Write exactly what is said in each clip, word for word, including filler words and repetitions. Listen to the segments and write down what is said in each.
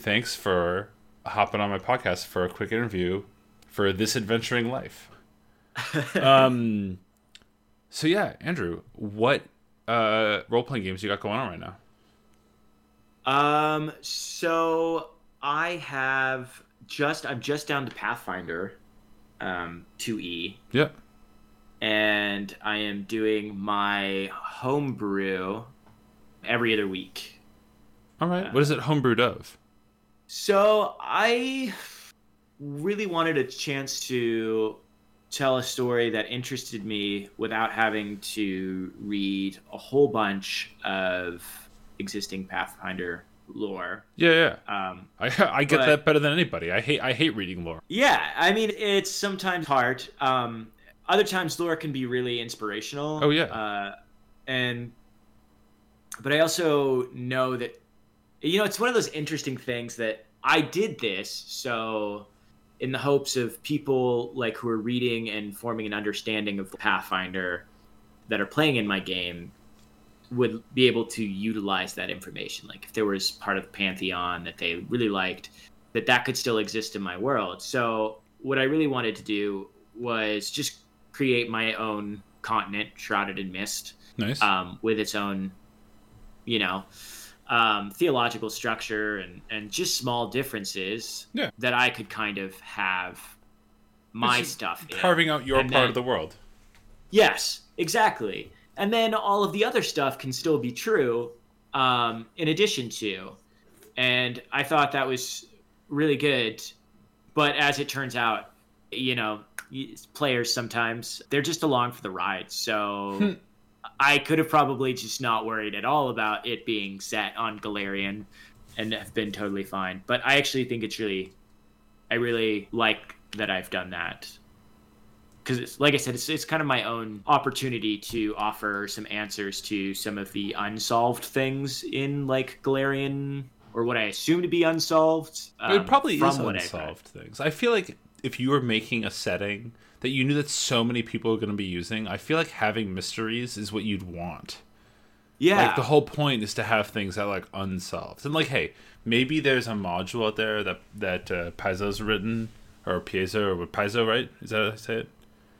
thanks for hopping on my podcast for a quick interview for This Adventuring Life. um, so yeah, Andrew, what uh, role-playing games you got going on right now? Um, so I have just, I'm just down to Pathfinder, um, two E. Yep. And I am doing my homebrew every other week. All right. Uh, what is it homebrewed of? So I really wanted a chance to tell a story that interested me without having to read a whole bunch of existing Pathfinder lore. Yeah, yeah. Um, I I get but, that better than anybody. I hate I hate reading lore. Yeah, I mean it's sometimes hard. Um, other times lore can be really inspirational. Oh yeah. Uh, and but I also know that, you know, it's one of those interesting things that I did this so in the hopes of people like who are reading and forming an understanding of Pathfinder that are playing in my game would be able to utilize that information. Like if there was part of the Pantheon that they really liked, that that could still exist in my world. So what I really wanted to do was just create my own continent shrouded in mist. Nice. Um, with its own, you know, um, theological structure and, and just small differences yeah. that I could kind of have my stuff in. Carving out your and part then, of the world. Yes, exactly. And then all of the other stuff can still be true um, in addition to. And I thought that was really good. But as it turns out, you know, players sometimes, they're just along for the ride. So I could have probably just not worried at all about it being set on Golarion and have been totally fine. But I actually think it's really, I really like that I've done that. Because, like I said, it's, it's kind of my own opportunity to offer some answers to some of the unsolved things in, like, Golarion, or what I assume to be unsolved. Um, it probably from is what unsolved things. I feel like if you were making a setting that you knew that so many people are going to be using, I feel like having mysteries is what you'd want. Yeah. Like, the whole point is to have things that are, like, unsolved. And, like, hey, maybe there's a module out there that, that uh, Paizo's written, or Piezo, or Paizo, right? Is that how I say it?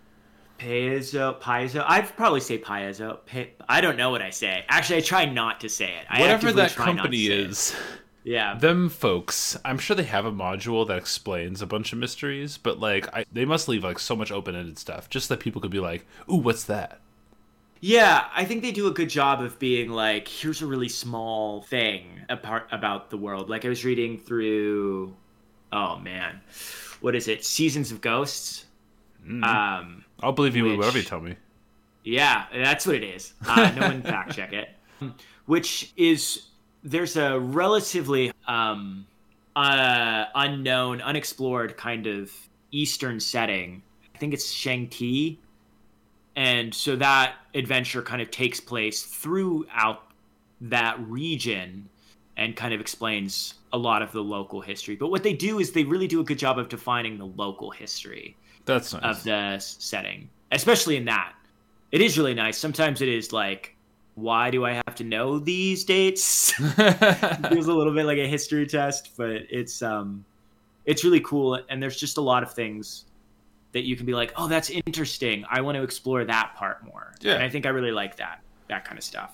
Paizo, Paizo. I'd probably say Paizo. I don't know what I say. Actually, I try not to say it. I Whatever that company is, yeah, them folks, I'm sure they have a module that explains a bunch of mysteries, but like, I, they must leave like so much open-ended stuff, just that people could be like, "Ooh, what's that?" Yeah, I think they do a good job of being like, "Here's a really small thing apart about the world." Like I was reading through, oh man, what is it? Seasons of Ghosts. Mm. Um. I'll believe you which, whatever you tell me. Yeah, that's what it is. Uh, no one fact check it. Which is, there's a relatively um, uh, unknown, unexplored kind of Eastern setting. I think it's Shang-Ti. And so that adventure kind of takes place throughout that region and kind of explains a lot of the local history. But what they do is they really do a good job of defining the local history. That's nice. Of the setting, especially in that. It is really nice. Sometimes it is like, why do I have to know these dates? It feels a little bit like a history test, but it's um, it's really cool. And there's just a lot of things that you can be like, oh, that's interesting. I want to explore that part more. Yeah. And I think I really like that, that kind of stuff.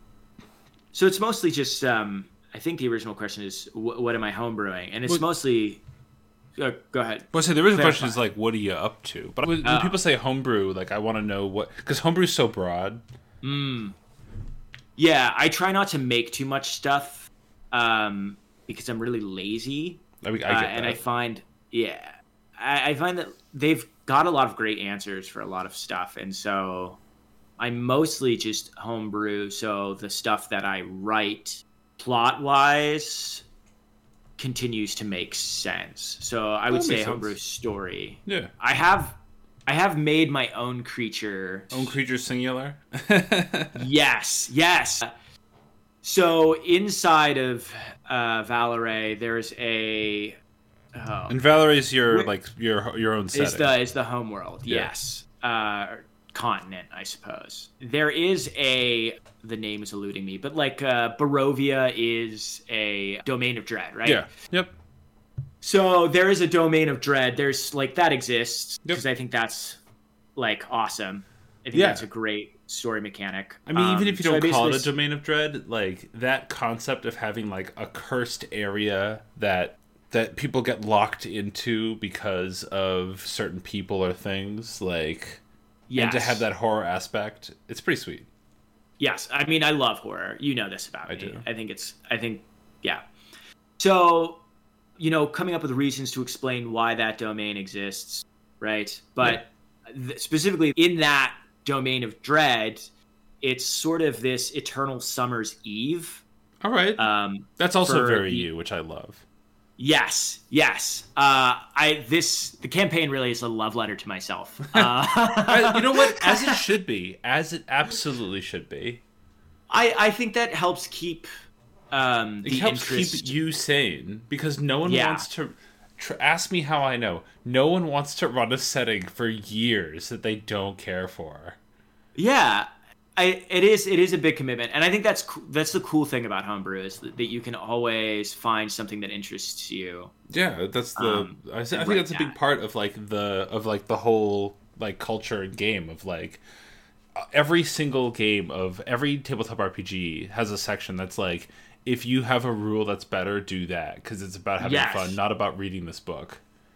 So it's mostly just, um, I think the original question is, wh- what am I homebrewing? And it's what? mostly... Uh, go ahead. Well, so the original question is like, what are you up to? But when, when oh. people say homebrew, like I want to know what, because homebrew is so broad. Mm. Yeah, I try not to make too much stuff, um, because I'm really lazy. I, mean, I get uh, that. And I find, yeah, I, I find that they've got a lot of great answers for a lot of stuff, and so I mostly just homebrew. So the stuff that I write, plot wise, continues to make sense. So I would say homebrew story. Yeah. I have I have made my own creature. Own creature singular? Yes, yes. So inside of uh, Valoray, there's a oh. And Valoray's your like your your own setting. Is the is the homeworld, yeah. Yes. Uh continent, I suppose. There is a, the name is eluding me, but like uh, Barovia is a domain of dread, right? Yeah. Yep. So there is a domain of dread. There's like that exists because Yep. I think that's like awesome. I think Yeah. that's a great story mechanic. I mean, even Um, if you so I don't call it a basically- domain of dread, like that concept of having like a cursed area that that people get locked into because of certain people or things, like yes. and to have that horror aspect, it's pretty sweet. Yes, I mean I love horror. You know this about I me. do. I think it's. I think yeah. So, you know, coming up with reasons to explain why that domain exists, right? But th- specifically in that domain of dread, it's sort of this eternal summer's eve. All right, Um, that's also for very the- you, which I love. yes, yes. Uh, I this the campaign really is a love letter to myself. Uh, I, you know what? As it should be, as it absolutely should be. I I think that helps keep um, It the helps interest. keep you sane because no one Yeah. wants to. Tr- ask me how I know. No one wants to run a setting for years that they don't care for. Yeah, I it is it is a big commitment, and I think that's co- that's the cool thing about homebrew is that, that you can always find something that interests you. Yeah, that's the. Um, I, I think right that's a big now. part of like the of like the whole like culture and game of like every single game of every tabletop R P G has a section that's like if you have a rule that's better, do that because it's about having Yes. fun, not about reading this book.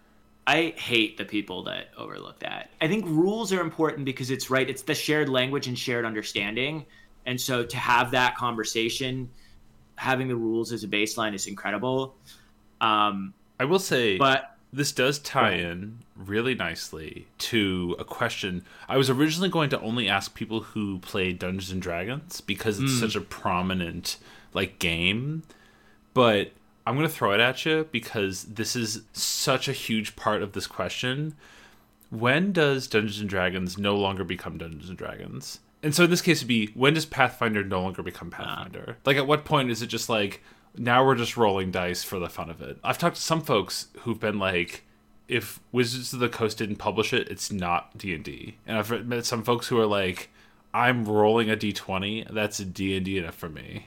I hate the people that overlook that. I think rules are important because it's right. It's the shared language and shared understanding, and so to have that conversation, having the rules as a baseline is incredible. Um, I will say, but this does tie Right. in really nicely to a question. I was originally going to only ask people who play Dungeons and Dragons because it's Mm. such a prominent like game, but I'm going to throw it at you because this is such a huge part of this question. When does Dungeons and Dragons no longer become Dungeons and Dragons? And so in this case it'd be, when does Pathfinder no longer become Pathfinder? Like at what point is it just like, now we're just rolling dice for the fun of it? I've talked to some folks who've been like, if Wizards of the Coast didn't publish it, it's not D and D. And I've met some folks who are like, I'm rolling a D twenty, that's a D and D enough for me.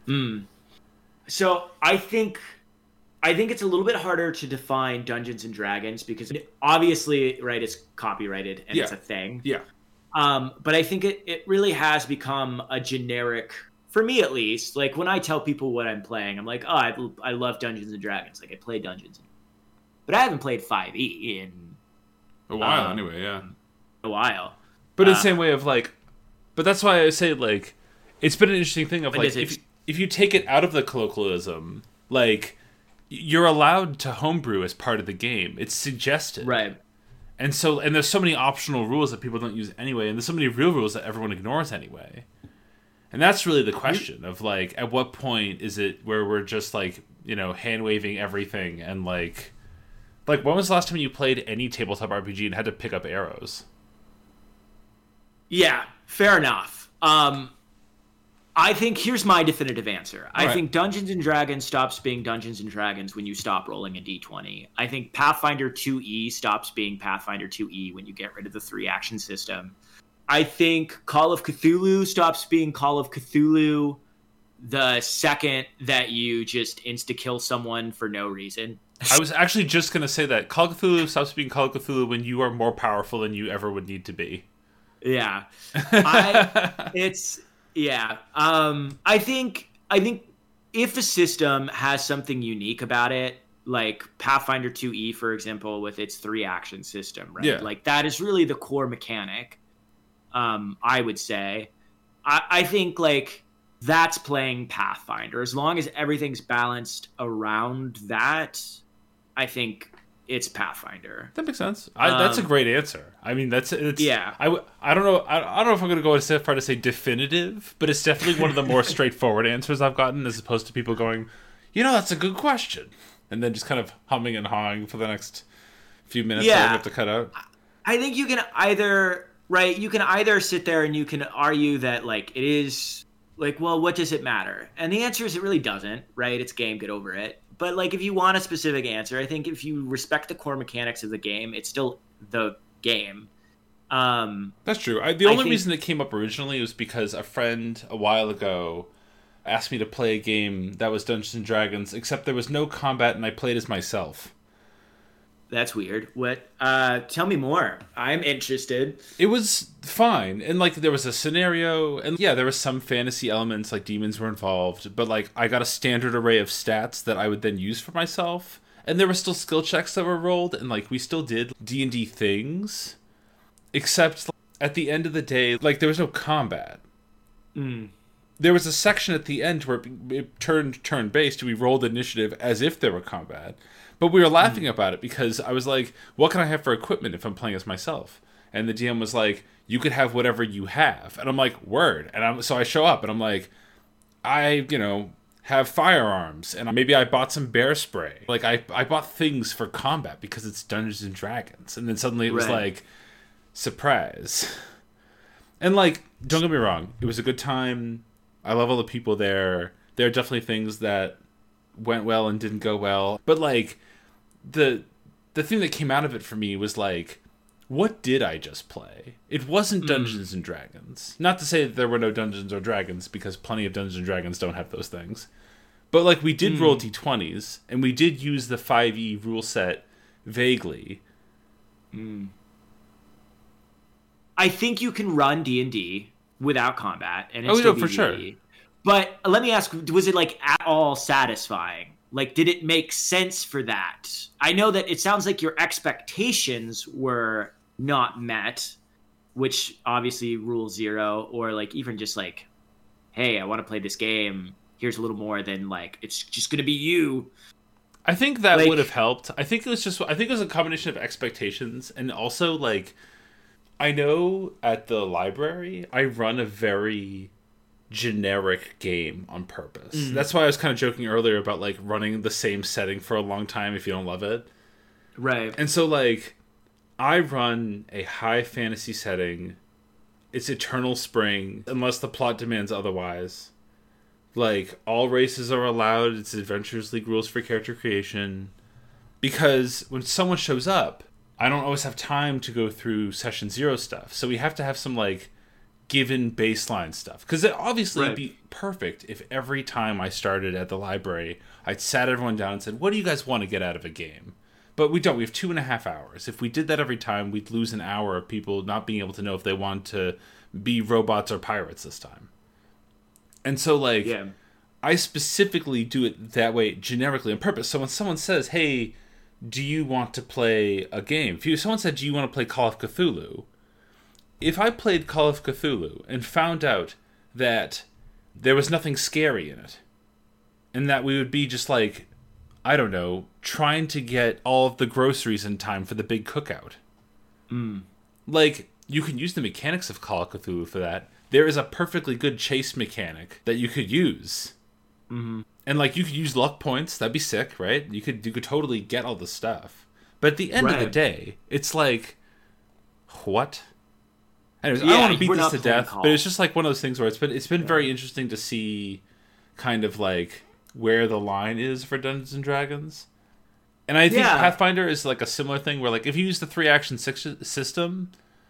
So I think I think it's a little bit harder to define Dungeons and Dragons because obviously, right, it's copyrighted and it's Yeah. a thing. Yeah. Um, but I think it, it really has become a generic, for me at least. Like when I tell people what I'm playing, I'm like, oh, I, I love Dungeons and Dragons. Like I play Dungeons, but I haven't played five E in A while Um, anyway, yeah. a while. But in Uh, the same way of like, but that's why I say like, it's been an interesting thing of When like, does it- if if you take it out of the colloquialism, like you're allowed to homebrew as part of the game. It's suggested, Right. And so, and there's so many optional rules that people don't use anyway, and there's so many real rules that everyone ignores anyway. And that's really the question of like, at what point is it where we're just like, you know, hand waving everything and like, like when was the last time you played any tabletop R P G and had to pick up arrows? Yeah, fair enough. Um, I think here's my definitive answer. I Right. think Dungeons and Dragons stops being Dungeons and Dragons when you stop rolling a d twenty. I think Pathfinder two E stops being Pathfinder two E when you get rid of the three action system. I think Call of Cthulhu stops being Call of Cthulhu the second that you just insta-kill someone for no reason. I was actually just going to say that Call of Cthulhu stops being Call of Cthulhu when you are more powerful than you ever would need to be. Yeah. I it's yeah. Um I think I think if a system has something unique about it, like Pathfinder two E for example with its three action system, right? Yeah. Like that is really the core mechanic. Um I would say I I think like that's playing Pathfinder. As long as everything's balanced around that, I think it's Pathfinder. That makes sense. I, that's a Um, great answer. I mean, that's it's. Yeah. I, w- I don't know. I, I don't know if I'm going to go as far to say definitive, but it's definitely one of the more straightforward answers I've gotten, as opposed to people going, you know, that's a good question, and then just kind of humming and hawing for the next few minutes. Yeah. that we have to cut out. I think you can either right, you can either sit there and you can argue that like it is like, well, what does it matter? And the answer is it really doesn't, right? It's game, get over it. But like if you want a specific answer, I think if you respect the core mechanics of the game, it's still the game. Um, That's true. I, the I only think, reason it came up originally was because a friend a while ago asked me to play a game that was Dungeons and Dragons, except there was no combat and I played as myself. That's weird. What? Uh, tell me more. I'm interested. It was fine. And, like, there was a scenario, and, yeah, there was some fantasy elements, like demons were involved, but, like, I got a standard array of stats that I would then use for myself. And there were still skill checks that were rolled, and, like, we still did D and D things. Except, at the end of the day, like, there was no combat. Mm. There was a section at the end where it, it turned turn-based, we rolled initiative as if there were combat. But we were laughing mm. about it because I was like, what can I have for equipment if I'm playing as myself? And the D M was like, you could have whatever you have. And I'm like, word. And I'm, so I show up and I'm like, I, you know, have firearms. And maybe I bought some bear spray. Like, I, I bought things for combat because it's Dungeons and Dragons. And then suddenly it was right. like, surprise. And, like, don't get me wrong. It was a good time. I love all the people there. There are definitely things that went well and didn't go well. But, like, the the thing that came out of it for me was, like, what did I just play? It wasn't Dungeons mm. and Dragons. Not to say that there were no Dungeons or Dragons, because plenty of Dungeons and Dragons don't have those things. But, like, we did mm. roll d twenties, and we did use the five E rule set vaguely. Mm. I think you can run D and D without combat, and it's oh, still no, for sure. But let me ask, was it, like, at all satisfying? Like, did it make sense for that? I know that it sounds like your expectations were not met, which obviously rule zero, or, like, even just, like, hey, I want to play this game. Here's a little more than, like, it's just going to be you. I think that like, would have helped. I think it was just, I think it was a combination of expectations and also, like, I know at the library, I run a very generic game on purpose. Mm. That's why I was kind of joking earlier about, like, running the same setting for a long time if you don't love it. Right. And so, like, I run a high fantasy setting. It's Eternal Spring, unless the plot demands otherwise. Like, all races are allowed. It's Adventures League rules for character creation. Because when someone shows up, I don't always have time to go through session zero stuff. So we have to have some, like, given baseline stuff. Because it obviously would be perfect if every time I started at the library, I'd sat everyone down and said, what do you guys want to get out of a game? But we don't. We have two and a half hours. If we did that every time, we'd lose an hour of people not being able to know if they want to be robots or pirates this time. And so, like, yeah. I specifically do it that way generically on purpose. So when someone says, hey, do you want to play a game? If you, someone said, do you want to play Call of Cthulhu? If I played Call of Cthulhu and found out that there was nothing scary in it, and that we would be just like, I don't know, trying to get all of the groceries in time for the big cookout. Mm. Like, you can use the mechanics of Call of Cthulhu for that. There is a perfectly good chase mechanic that you could use. Mm-hmm. And, like, you could use luck points. That'd be sick, right? You could you could totally get all the stuff. But at the end right. of the day, it's like, what? Anyways, yeah, I don't want to beat this to death, but it's just like one of those things where it's been it's been yeah. very interesting to see kind of like where the line is for Dungeons and Dragons. And I think yeah. Pathfinder is like a similar thing where, like, if you use the three action system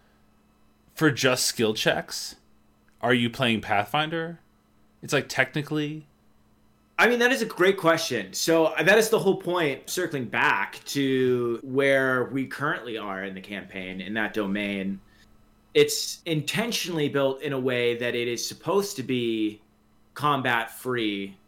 for just skill checks, are you playing Pathfinder? It's like technically. I mean, that is a great question. So that is the whole point, circling back to where we currently are in the campaign, in that domain. It's intentionally built in a way that it is supposed to be combat-free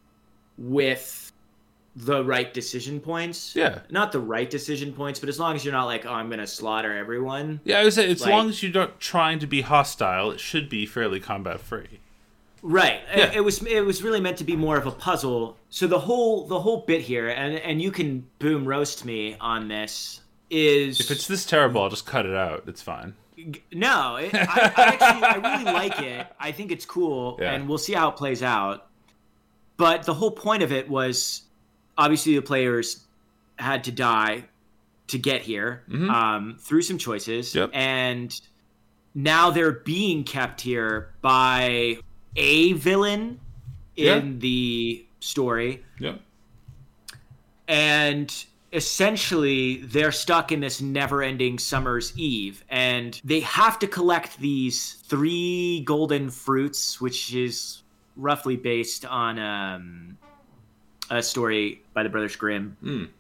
with the right decision points. Yeah. Not the right decision points, but as long as you're not like, oh, I'm going to slaughter everyone. Yeah, I would say as like, long as you're not trying to be hostile, it should be fairly combat-free. Right. Yeah. It, it was it was really meant to be more of a puzzle. So the whole the whole bit here, and and you can boom roast me on this, is if it's this terrible, I'll just cut it out. It's fine. No, it, I, I actually I really like it. I think it's cool, yeah. and we'll see how it plays out. But the whole point of it was, obviously, the players had to die to get here mm-hmm. um, through some choices, yep. and now they're being kept here by a villain in yeah. the story. Yeah. And essentially they're stuck in this never-ending summer's eve, and they have to collect these three golden fruits, which is roughly based on um, a story by the Brothers Grimm, Mm.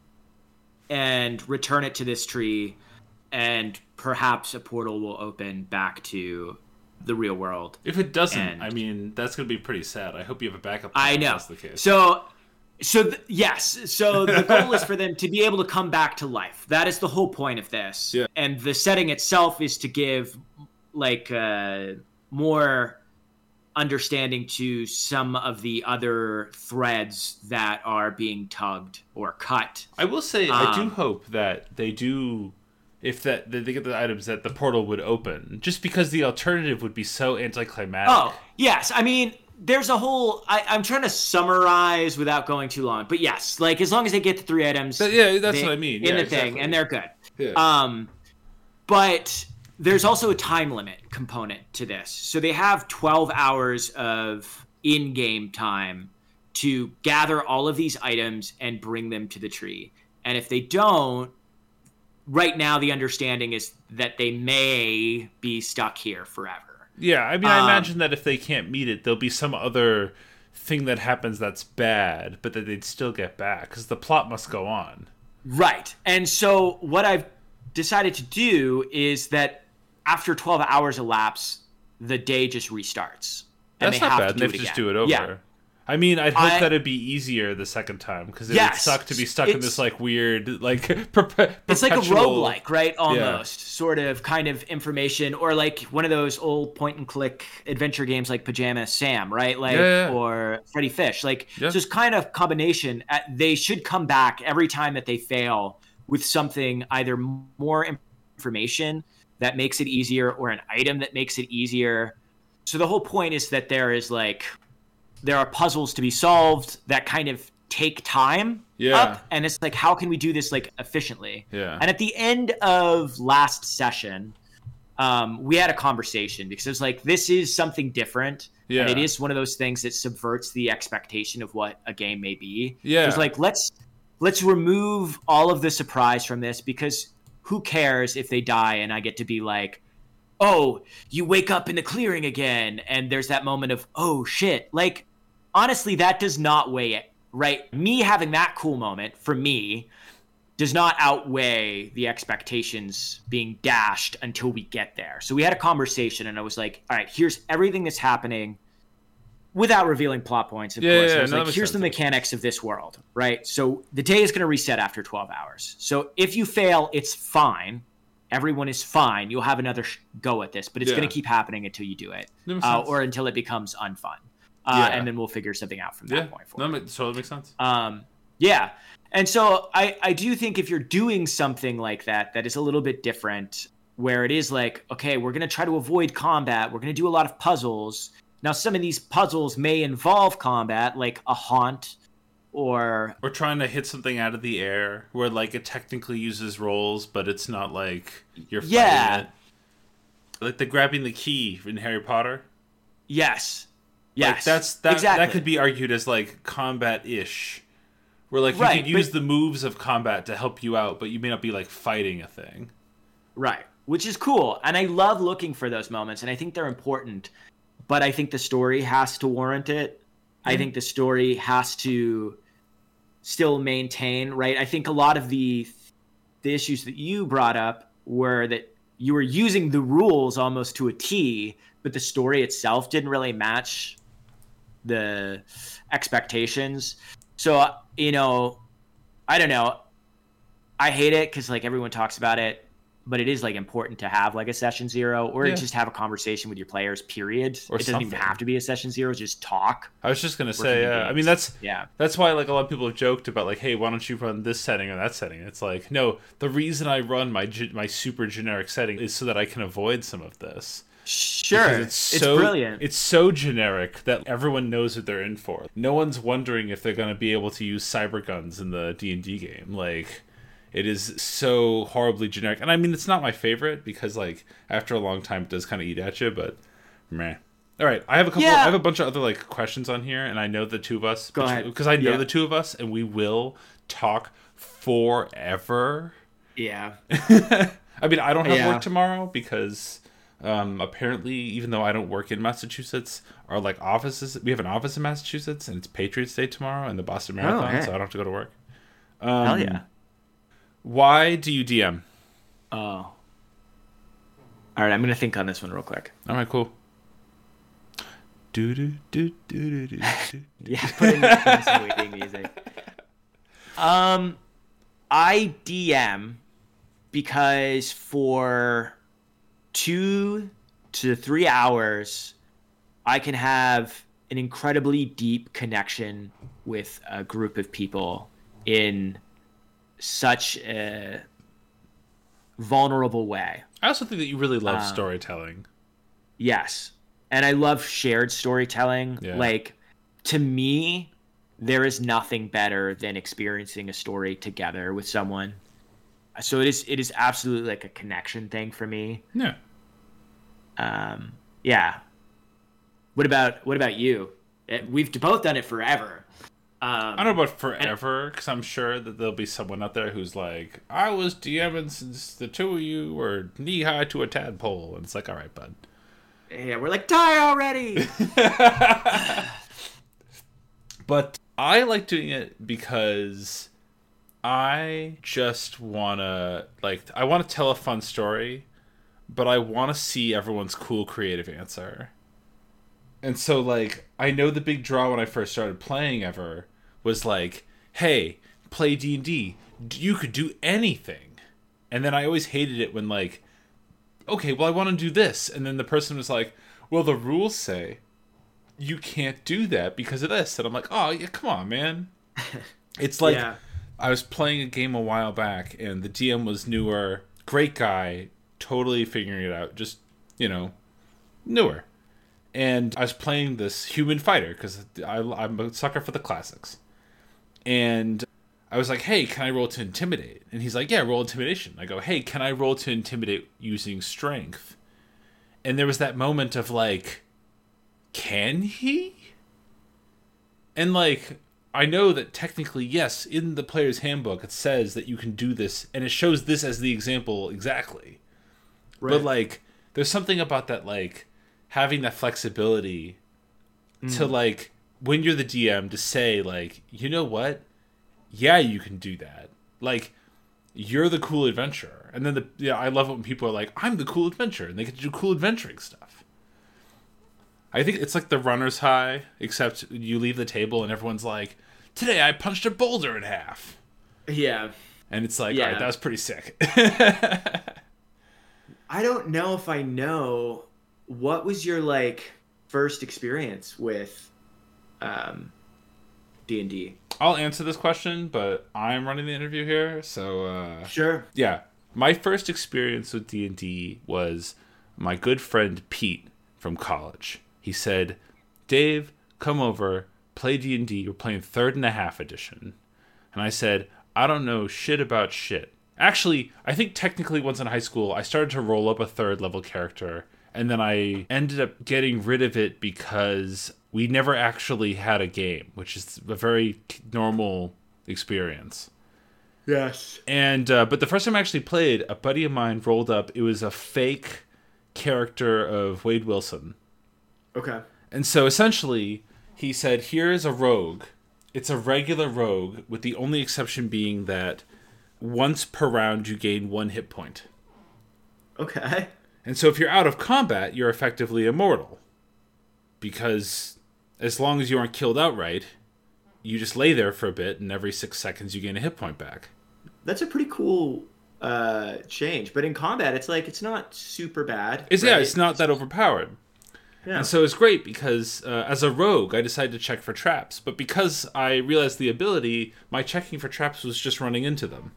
and return it to this tree, and perhaps a portal will open back to the real world. If it doesn't, And- I mean, that's going to be pretty sad. I hope you have a backup plan I if know. that's the case. So, so th- yes. So the goal is for them to be able to come back to life. That is the whole point of this. Yeah. And the setting itself is to give like uh, more understanding to some of the other threads that are being tugged or cut. I will say, I do Um, hope that they do, if that that they get the items, that the portal would open. Just because the alternative would be so anticlimactic. Oh, yes. I mean, there's a whole. I, I'm trying to summarize without going too long, but yes, like as long as they get the three items, But yeah, that's they- what I mean. in Yeah, the thing, exactly. and they're good. Yeah. Um, but there's also a time limit component to this. So they have twelve hours of in-game time to gather all of these items and bring them to the tree. And if they don't, right now the understanding is that they may be stuck here forever. Yeah, I mean, I Um, imagine that if they can't meet it, there'll be some other thing that happens that's bad, but that they'd still get back, because the plot must go on. Right. And so what I've decided to do is that after twelve hours elapse, the day just restarts. And That's they not have bad. to And do they have it to just again. do it over. Yeah. I mean, I'd hope I- that it'd be easier the second time, because it Yes. would suck to be stuck in It's- this like weird, like perpe- It's like a perpetual- roguelike, right? Almost. Sort of kind of information, or like one of those old point and click adventure games like Pajama Sam, right? Like, Yeah, yeah. or Freddy Fish. Like, Yeah. so it's kind of combination. At, they should come back every time that they fail with something, either more information that makes it easier or an item that makes it easier. So the whole point is that there is like, there are puzzles to be solved that kind of take time Yeah. up, and it's like, how can we do this like efficiently? Yeah. And at the end of last session, um, we had a conversation because it was like, this is something different. Yeah. And it is one of those things that subverts the expectation of what a game may be. Yeah. It was like, let's let's remove all of the surprise from this, because who cares if they die and I get to be like, oh, you wake up in the clearing again, and there's that moment of, oh shit. Like, honestly, that does not weigh it, right? Me having that cool moment, for me, does not outweigh the expectations being dashed until we get there. So we had a conversation, and I was like, all right, here's everything that's happening, without revealing plot points, of Yeah, course. yeah, I was no, that like, makes here's the sense. mechanics of this world, right? So the day is going to reset after twelve hours. So if you fail, it's fine. Everyone is fine. You'll have another sh- go at this, but it's Yeah. going to keep happening until you do it, That makes uh, sense. or until it becomes unfun. Uh, Yeah. And then we'll figure something out from that Yeah. point No, forward. that makes- totally makes sense. Um, yeah. And so I, I do think if you're doing something like that, that is a little bit different, where it is like, okay, we're going to try to avoid combat. We're going to do a lot of puzzles. Now, some of these puzzles may involve combat, like a haunt, or Or trying to hit something out of the air, where like it technically uses rolls, but it's not like you're fighting Yeah. it. Like the grabbing the key in Harry Potter. yes. Like, Yes. that's that. exactly. That could be argued as like combat-ish, where like you Right, could use but- the moves of combat to help you out, but you may not be like fighting a thing. Right. Which is cool. And I love looking for those moments, and I think they're important. But I think the story has to warrant it. I think the story has to still maintain, right? I think a lot of the the issues that you brought up were that you were using the rules almost to a T, but the story itself didn't really match the expectations. So, you know, I don't know. I hate it because like everyone talks about it, but it is like important to have like a session zero, or Yeah. just have a conversation with your players, period. Or it doesn't even something. have to be a session zero, just talk. I was just gonna Working say, in uh, I games. mean that's Yeah. that's why like a lot of people have joked about like, hey, why don't you run this setting or that setting? It's like, no, the reason I run my ge- my super generic setting is so that I can avoid some of this. Sure. Because It's, it's so brilliant. It's so generic that everyone knows what they're in for. No one's wondering if they're going to be able to use cyber guns in the D and D game. Like, it is so horribly generic. And I mean, it's not my favorite because, like, after a long time, it does kind of eat at you. But meh. All right, I have a couple. Yeah. I have a bunch of other like questions on here, and I know the two of us. Go ahead. Because I know Yeah. the two of us, and we will talk forever. Yeah. I mean, I don't have Yeah. work tomorrow because um, apparently, even though I don't work in Massachusetts, our like offices, we have an office in Massachusetts, and it's Patriots Day tomorrow and the Boston Marathon, hey. so I don't have to go to work. Um, Hell yeah. Why do you D M? Oh. All right, I'm gonna think on this one real quick. All right, cool. Do do do do do do. Yeah, put in, put in some waiting music. Um, I D M because for two to three hours, I can have an incredibly deep connection with a group of people in such a vulnerable way. I also think that you really love Um, storytelling. Yes. And I love shared storytelling. Yeah. Like, to me, there is nothing better than experiencing a story together with someone. So it is it is absolutely like a connection thing for me. Yeah. Um, yeah. What about what about you? It, we've both done it forever. Um, I don't know about forever, because I'm sure that there'll be someone out there who's like, I was DMing since the two of you were knee high to a tadpole. And it's like, all right, bud. Yeah, we're like, die already. But I like doing it because I just want to, like, I want to tell a fun story, but I want to see everyone's cool creative answer. And so, like, I know the big draw when I first started playing ever was like, hey, play D and D. You could do anything. And then I always hated it when, like, okay, well, I want to do this. And then the person was like, well, the rules say you can't do that because of this. And I'm like, oh, yeah, come on, man. It's like, Yeah. I was playing a game a while back, and the D M was newer. Great guy, totally figuring it out. Just, you know, newer. And I was playing this human fighter, because I'm a sucker for the classics. And I was like, hey, can I roll to intimidate? And he's like, yeah, roll intimidation. I go, hey, can I roll to intimidate using strength? And there was that moment of like, can he? And like, I know that technically, yes, in the player's handbook, it says that you can do this, and it shows this as the example exactly. Right. But like, there's something about that, like, having that flexibility mm. to like, when you're the D M, to say like, you know what? Yeah, you can do that. Like, you're the cool adventurer. And then the yeah, I love it when people are like, I'm the cool adventurer, and they get to do cool adventuring stuff. I think it's like the runner's high, except you leave the table and everyone's like, today I punched a boulder in half. Yeah. And it's like, yeah. all right, that was pretty sick. I don't know if I know, what was your like first experience with um D and D? I'll answer this question, but I'm running the interview here, so uh sure. Yeah. My first experience with D and D was my good friend Pete from college. He said, Dave, come over, play D and D. We're playing third and a half edition. And I said, I don't know shit about shit. Actually, I think technically once in high school, I started to roll up a third level character, and then I ended up getting rid of it because we never actually had a game, which is a very normal experience. Yes. And uh, but the first time I actually played, a buddy of mine rolled up. It was a fake character of Wade Wilson. Okay. And so essentially, he said, here's a rogue. It's a regular rogue, with the only exception being that once per round you gain one hit point. Okay. And so if you're out of combat, you're effectively immortal. Because as long as you aren't killed outright, you just lay there for a bit, and every six seconds you gain a hit point back. That's a pretty cool uh, change. But in combat, it's like, it's not super bad. It's, right? Yeah, it's not that overpowered. Yeah. And so it's great because uh, as a rogue, I decided to check for traps. But because I realized the ability, my checking for traps was just running into them.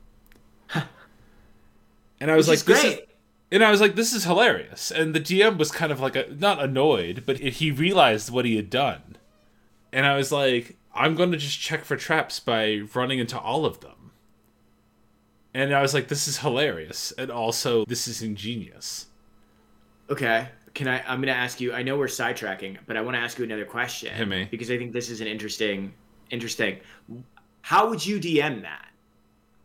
And I was Which like, is this great. is, and I was like, this is hilarious. And the D M was kind of like, a, not annoyed, but it, he realized what he had done. And I was like, I'm going to just check for traps by running into all of them. And I was like, this is hilarious. And also, this is ingenious. Okay. Can I, I'm going to ask you, I know we're sidetracking, but I want to ask you another question. Hit me. Because I think this is an interesting, interesting. How would you D M that?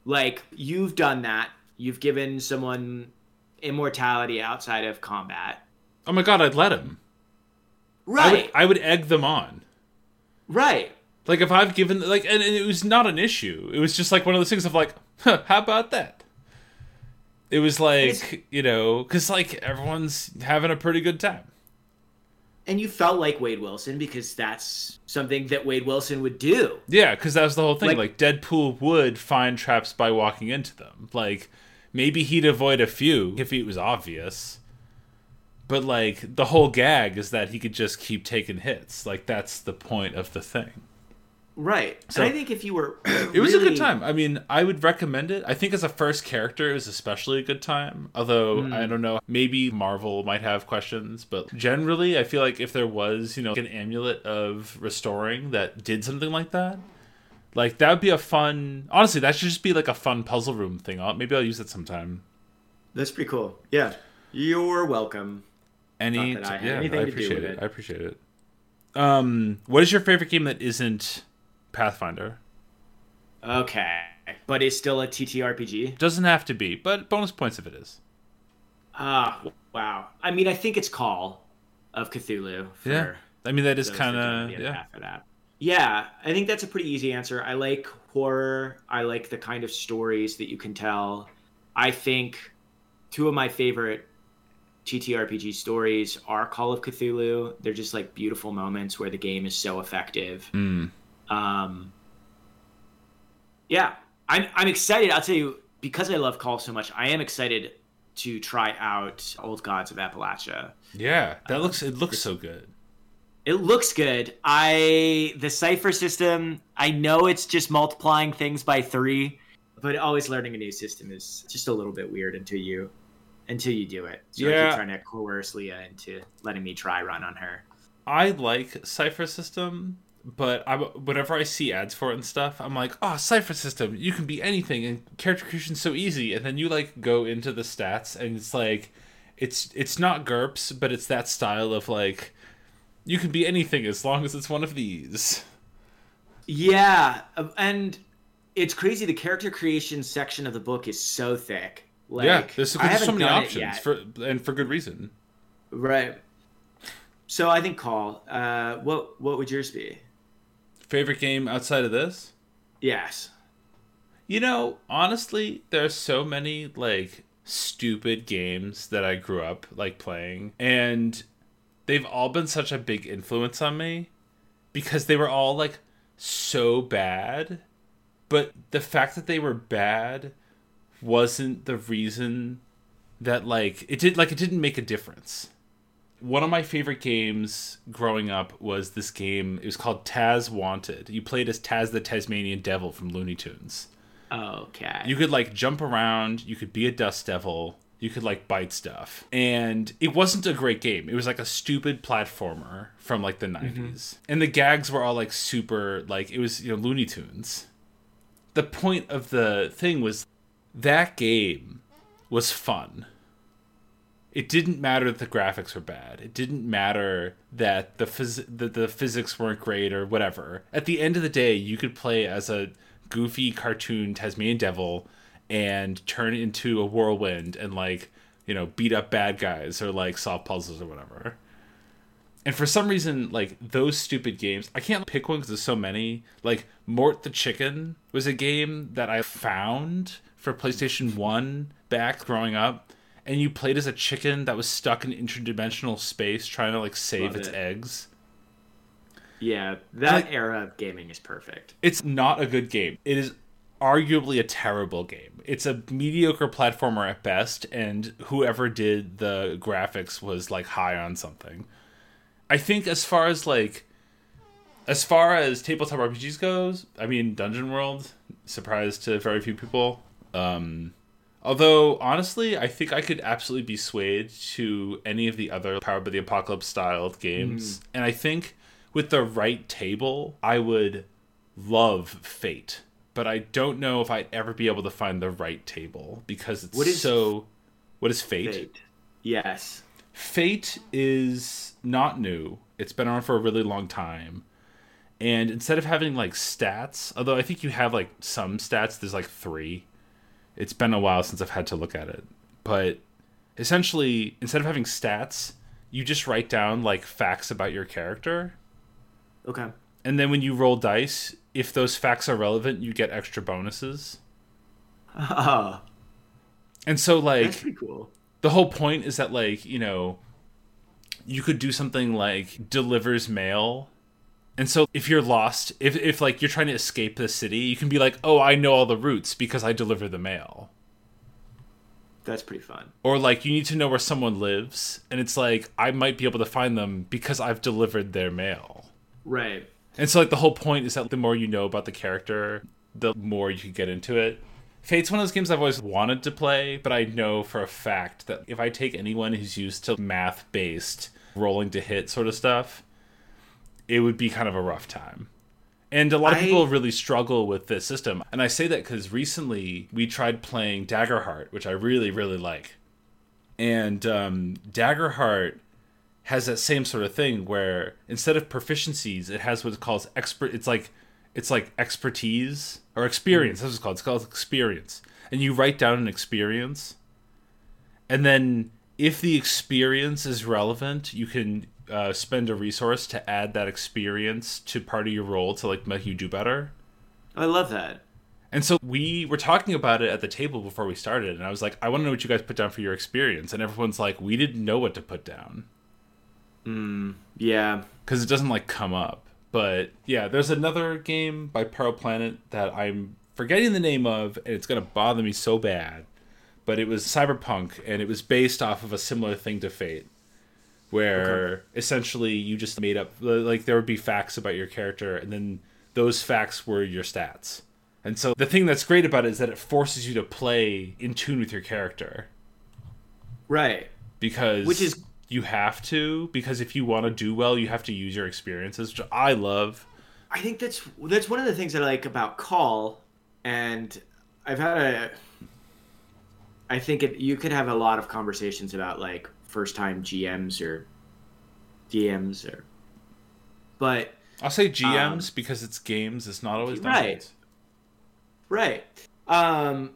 Like, you've done that. You've given someone immortality outside of combat. Oh my god, I'd let him. Right. I would, I would egg them on. Right. Like, if I've given, like, and, and it was not an issue. It was just, like, one of those things of, like, huh, how about that? It was, like, you know, because, like, everyone's having a pretty good time. And you felt like Wade Wilson because that's something that Wade Wilson would do. Yeah, because that was the whole thing. Like, Like, like, Deadpool would find traps by walking into them. Like, maybe he'd avoid a few if it was obvious. But, like, the whole gag is that he could just keep taking hits. Like, that's the point of the thing. Right. So, and I think if you were it was really... a good time. I mean, I would recommend it. I think as a first character, it was especially a good time. Although, mm. I don't know, maybe Marvel might have questions. But generally, I feel like if there was, you know, an amulet of restoring that did something like that, like, that would be a fun... Honestly, that should just be, like, a fun puzzle room thing. I'll, maybe I'll use it sometime. That's pretty cool. Yeah. You're welcome. Any... Not that I had yeah, anything I to do appreciate with it. it. I appreciate it. Um, what is your favorite game that isn't Pathfinder? Okay. But it's still a T T R P G? Doesn't have to be, but bonus points if it is. Ah, uh, wow. I mean, I think it's Call of Cthulhu. For yeah. I mean, that is kind of... Yeah. For that. Yeah, I think that's a pretty easy answer. I like horror. I like the kind of stories that you can tell. I think two of my favorite T T R P G stories are Call of Cthulhu. They're just like beautiful moments where the game is so effective. Mm. Um, yeah, I'm I'm excited. I'll tell you, because I love Call so much, I am excited to try out Old Gods of Appalachia. Yeah, that looks it looks um, so good. It looks good. I the cipher system, I know it's just multiplying things by three, but always learning a new system is just a little bit weird until you until you do it. So yeah. I keep trying to coerce Leah into letting me try run on her. I like cipher system, but I, whenever I see ads for it and stuff, I'm like, oh, cipher system, you can be anything, and character creation's so easy. And then you like go into the stats, and it's like, it's it's not GURPS, but it's that style of like, you can be anything as long as it's one of these. Yeah, and it's crazy. The character creation section of the book is so thick. Like, yeah, there's, there's so many options for and for good reason. Right. So I think Call. Uh, what what would yours be? Favorite game outside of this? Yes. You know, honestly, there are so many like stupid games that I grew up like playing, and they've all been such a big influence on me because they were all like so bad, but the fact that they were bad wasn't the reason that like it did like it didn't make a difference. One of my favorite games growing up was this game. It was called Taz Wanted. You played as Taz the Tasmanian Devil from Looney Tunes. Okay. You could like jump around, you could be a dust devil, you could like bite stuff. And it wasn't a great game. It was like a stupid platformer from like the nineties. Mm-hmm. And the gags were all like super like it was, you know, Looney Tunes. The point of the thing was that game was fun. It didn't matter that the graphics were bad. It didn't matter that the phys- that the physics weren't great or whatever. At the end of the day, you could play as a goofy cartoon Tasmanian Devil and turn into a whirlwind and like, you know, beat up bad guys or like solve puzzles or whatever. And for some reason, like those stupid games, I can't pick one because there's so many. Like Mort the Chicken was a game that I found for PlayStation one back growing up. And you played as a chicken that was stuck in interdimensional space trying to like save Love its it. eggs. Yeah, that like, era of gaming is perfect. It's not a good game. It is arguably a terrible game. It's a mediocre platformer at best, and whoever did the graphics was like high on something. I think as far as like as far as tabletop R P Gs goes, I mean Dungeon World, surprise to very few people. Um Although, honestly, I think I could absolutely be swayed to any of the other Powered by the Apocalypse styled games. Mm. And I think with the right table, I would love Fate. But I don't know if I'd ever be able to find the right table because it's what is, so... What is Fate? Fate? Yes. Fate is not new. It's been on for a really long time. And instead of having, like, stats, although I think you have, like, some stats, there's, like, three... It's been a while since I've had to look at it. But essentially, instead of having stats, you just write down like facts about your character. Okay. And then when you roll dice, if those facts are relevant, you get extra bonuses. Oh. And so like That's pretty cool. The whole point is that like, you know, you could do something like delivers mail. And so if you're lost, if if like you're trying to escape the city, you can be like, "Oh, I know all the routes because I deliver the mail." That's pretty fun. Or like you need to know where someone lives, and it's like I might be able to find them because I've delivered their mail. Right. And so like the whole point is that the more you know about the character, the more you can get into it. Fate's one of those games I've always wanted to play, but I know for a fact that if I take anyone who's used to math-based rolling to hit sort of stuff, it would be kind of a rough time. And a lot of I... people really struggle with this system. And I say that because recently we tried playing Daggerheart, which I really, really like. And um, Daggerheart has that same sort of thing where instead of proficiencies, it has what it calls expert. It's like it's like expertise or experience. That's what it's called. It's called experience. And you write down an experience. And then if the experience is relevant, you can uh, spend a resource to add that experience to part of your roll to like make you do better. I love that. And so we were talking about it at the table before we started, and I was like, I want to know what you guys put down for your experience. And everyone's like, we didn't know what to put down. Mm, yeah. Because it doesn't like come up. But yeah, there's another game by Pearl Planet that I'm forgetting the name of, and it's going to bother me so bad. But it was Cyberpunk, and it was based off of a similar thing to Fate, where okay. essentially you just made up, like there would be facts about your character, and then those facts were your stats. And so the thing that's great about it is that it forces you to play in tune with your character. Right. Because Which is you have to, because if you want to do well, you have to use your experiences, which I love. I think that's that's one of the things I like about Call, and I've had a I think it, you could have a lot of conversations about like first time G Ms or D Ms or but I'll say G Ms um, because it's games, it's not always right. Right. Um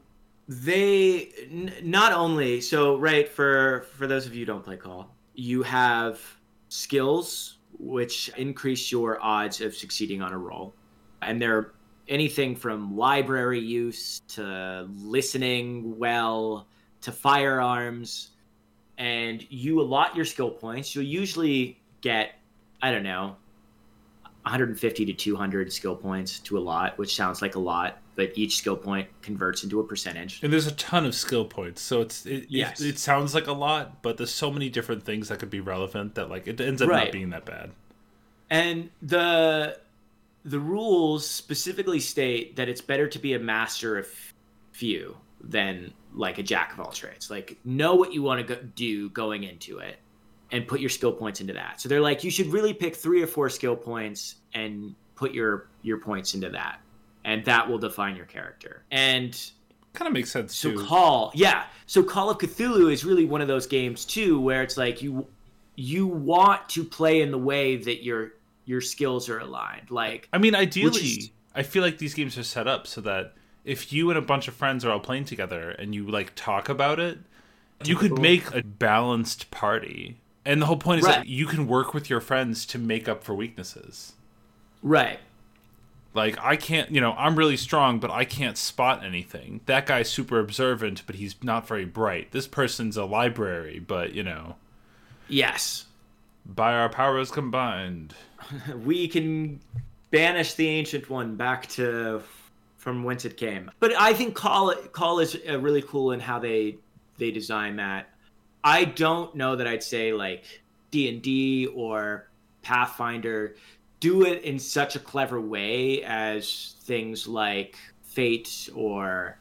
they n- not only so right for for those of you who don't play Call, you have skills which increase your odds of succeeding on a roll. And they're anything from library use to listening well to firearms. And you allot your skill points. You'll usually get, I don't know, one hundred fifty to two hundred skill points to a lot, which sounds like a lot, but each skill point converts into a percentage. And there's a ton of skill points, so it's it, yes. it, it sounds like a lot, but there's so many different things that could be relevant that like it ends up right. not being that bad. And the the rules specifically state that it's better to be a master of few than like a jack of all trades. Like know what you want to go- do going into it and put your skill points into that. So they're like, you should really pick three or four skill points and put your your points into that. And that will define your character. And kind of makes sense so too. Call, yeah. So Call of Cthulhu is really one of those games too, where it's like you you want to play in the way that your your skills are aligned. Like, I mean, ideally, is, I feel like these games are set up so that if you and a bunch of friends are all playing together and you like talk about it, you could make a balanced party. And the whole point is right. that you can work with your friends to make up for weaknesses. Right. Like, I can't, you know, I'm really strong, but I can't spot anything. That guy's super observant, but he's not very bright. This person's a library, but, you know. Yes. By our powers combined. We can banish the Ancient One back to from whence it came. But I think Call, Call is uh, really cool in how they they design that. I don't know that I'd say, like, D and D or Pathfinder do it in such a clever way as things like Fate or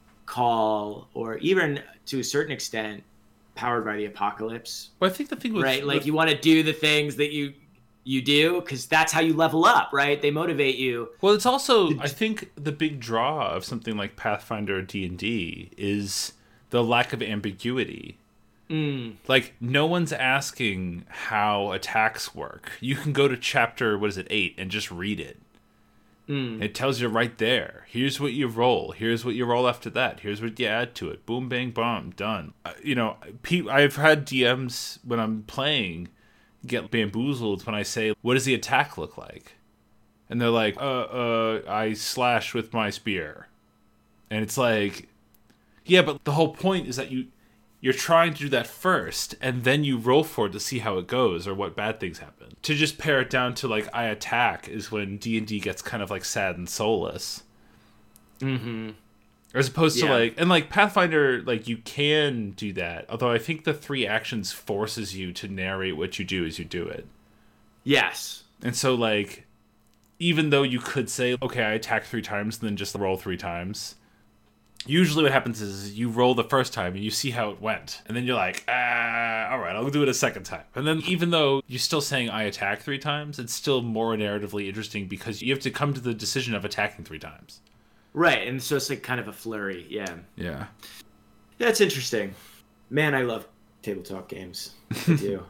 Call, or even to a certain extent Powered by the Apocalypse. Well, I think the thing with right, like with... you want to do the things that you you do because that's how you level up, right? They motivate you. Well, it's also I think the big draw of something like Pathfinder or D and D is the lack of ambiguity. Mm. Like, no one's asking how attacks work. You can go to chapter, what is it, eight, and just read it. Mm. It tells you right there. Here's what you roll. Here's what you roll after that. Here's what you add to it. Boom, bang, bomb, done. Uh, you know, pe- I've had D Ms when I'm playing get bamboozled when I say, "What does the attack look like?" And they're like, "Uh, uh, I slash with my spear," and it's like, yeah, but the whole point is that you you're trying to do that first, and then you roll for it to see how it goes or what bad things happen. To just pare it down to like I attack is when D and D gets kind of like sad and soulless. Mm-hmm. As opposed Yeah. to like, and like Pathfinder, like you can do that. Although I think the three actions forces you to narrate what you do as you do it. Yes. And so like, even though you could say, okay, I attack three times and then just roll three times. Usually what happens is you roll the first time and you see how it went. And then you're like, ah, all right, I'll do it a second time. And then even though you're still saying I attack three times, it's still more narratively interesting because you have to come to the decision of attacking three times. Right, and so it's like kind of a flurry, yeah. Yeah. That's interesting. Man, I love tabletop games. I do.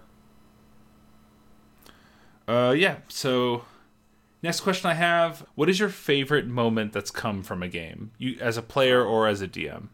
Uh, yeah, so next question I have, what is your favorite moment that's come from a game? You as a player or as a D M?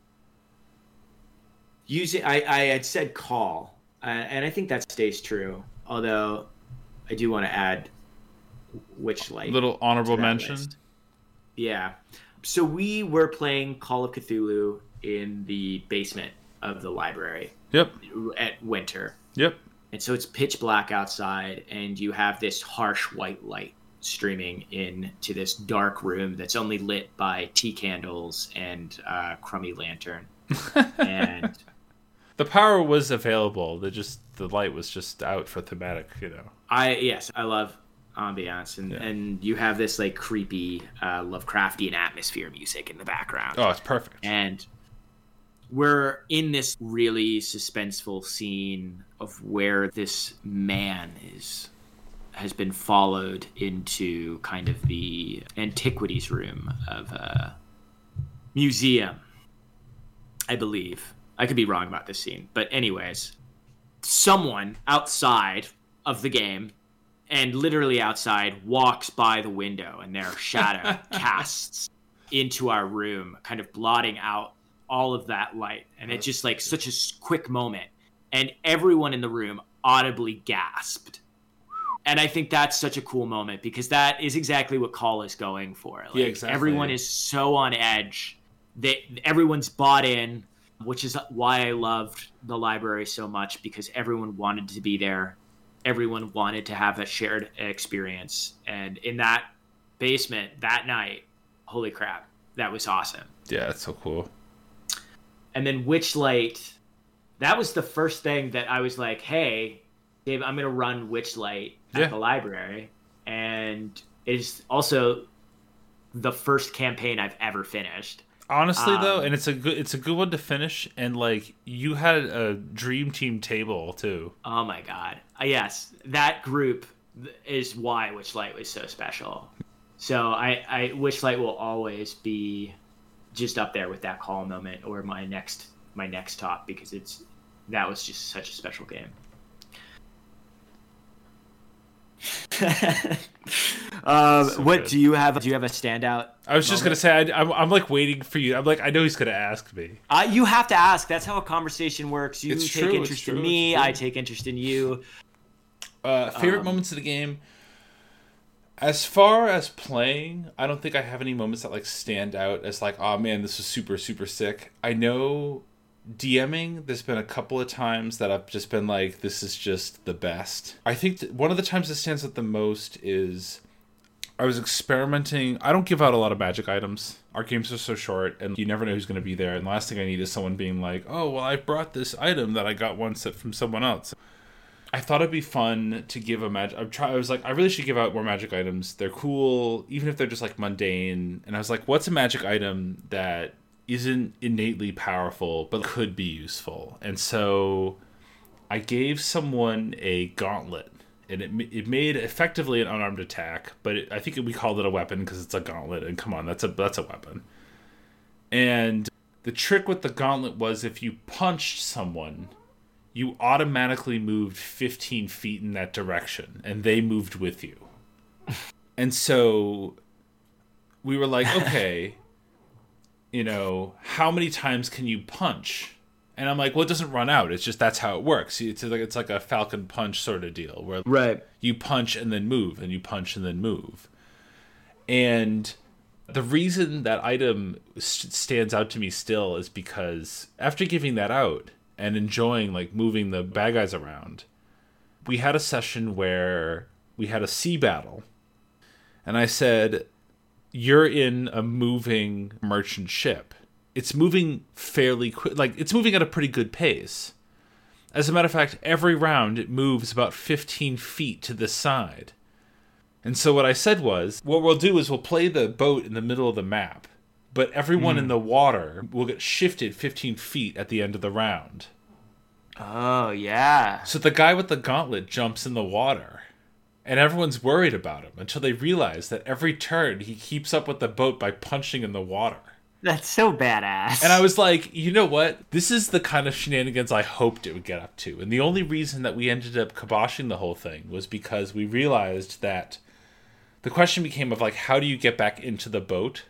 Using, I, I had said call, uh, and I think that stays true. Although, I do want to add Witchlight. Little honorable to that mention. list. Yeah. So we were playing Call of Cthulhu in the basement of the library Yep. at winter. Yep. And so it's pitch black outside, and you have this harsh white light streaming into this dark room that's only lit by tea candles and uh, crummy lantern. And the power was available. The just the light was just out for thematic, you know. I yes, I love ambiance, and Yeah. and you have this like creepy uh, Lovecraftian atmosphere music in the background. Oh, it's perfect. And we're in this really suspenseful scene of where this man is has been followed into kind of the antiquities room of a museum, I believe. I could be wrong about this scene, but anyways, someone outside of the game and literally outside walks by the window, and their shadow casts into our room, kind of blotting out all of that light. And it's just like such a quick moment, and everyone in the room audibly gasped. And I think that's such a cool moment because that is exactly what Call is going for. Like, Yeah, exactly. Everyone is so on edge. They, everyone's bought in, which is why I loved the library so much, because everyone wanted to be there. Everyone wanted to have a shared experience. And in that basement that night, holy crap, that was awesome. Yeah, it's so cool. And then Witchlight, that was the first thing that I was like, hey, Dave, I'm going to run Witchlight at Yeah. the library. And it's also the first campaign I've ever finished. Honestly, though, Um, and it's a good it's a good one to finish. And like you had a dream team table too. Oh my god. Uh, yes, that group is why Witchlight was so special. So I, I Witchlight will always be just up there with that Call moment or my next my next top, because it's that was just such a special game. um, So what good. do you have? Do you have a standout? I was just gonna moment? say I, I'm I'm like waiting for you. I'm like I know he's gonna ask me. Uh, you have to ask. That's how a conversation works. You It's take true, it's interest true, in me. it's true. I take interest in you. Uh, favorite Um, moments of the game. As far as playing, I don't think I have any moments that like stand out as like, oh man, this was super super sick. I know DMing, there's been a couple of times that I've just been like, this is just the best. I think th- one of the times that stands out the most is I was experimenting. I don't give out a lot of magic items. Our games are so short, and you never know who's going to be there. And the last thing I need is someone being like, oh, well, I brought this item that I got once from someone else. I thought it'd be fun to give a magic. I'm try. I was like, I really should give out more magic items. They're cool, even if they're just like mundane. And I was like, what's a magic item that isn't innately powerful but could be useful? And so I gave someone a gauntlet, and it it made effectively an unarmed attack. But it, I think we called it a weapon because it's a gauntlet. And come on, that's a that's a weapon. And the trick with the gauntlet was if you punched someone, you automatically moved fifteen feet in that direction, and they moved with you. And so we were like, okay, you know, how many times can you punch? And I'm like, well, it doesn't run out. It's just that's how it works. It's like it's like a Falcon Punch sort of deal where right. you punch and then move, and you punch and then move. And the reason that item st- stands out to me still is because after giving that out and enjoying like moving the bad guys around, we had a session where we had a sea battle. And I said, you're in a moving merchant ship. It's moving fairly quick. Like, it's moving at a pretty good pace. As a matter of fact, every round it moves about fifteen feet to the side. And so what I said was, what we'll do is we'll play the boat in the middle of the map, but everyone mm. in the water will get shifted fifteen feet at the end of the round. Oh, yeah. So the guy with the gauntlet jumps in the water. And everyone's worried about him until they realize that every turn he keeps up with the boat by punching in the water. That's so badass. And I was like, you know what? This is the kind of shenanigans I hoped it would get up to. And the only reason that we ended up kiboshing the whole thing was because we realized that the question became of like, how do you get back into the boat?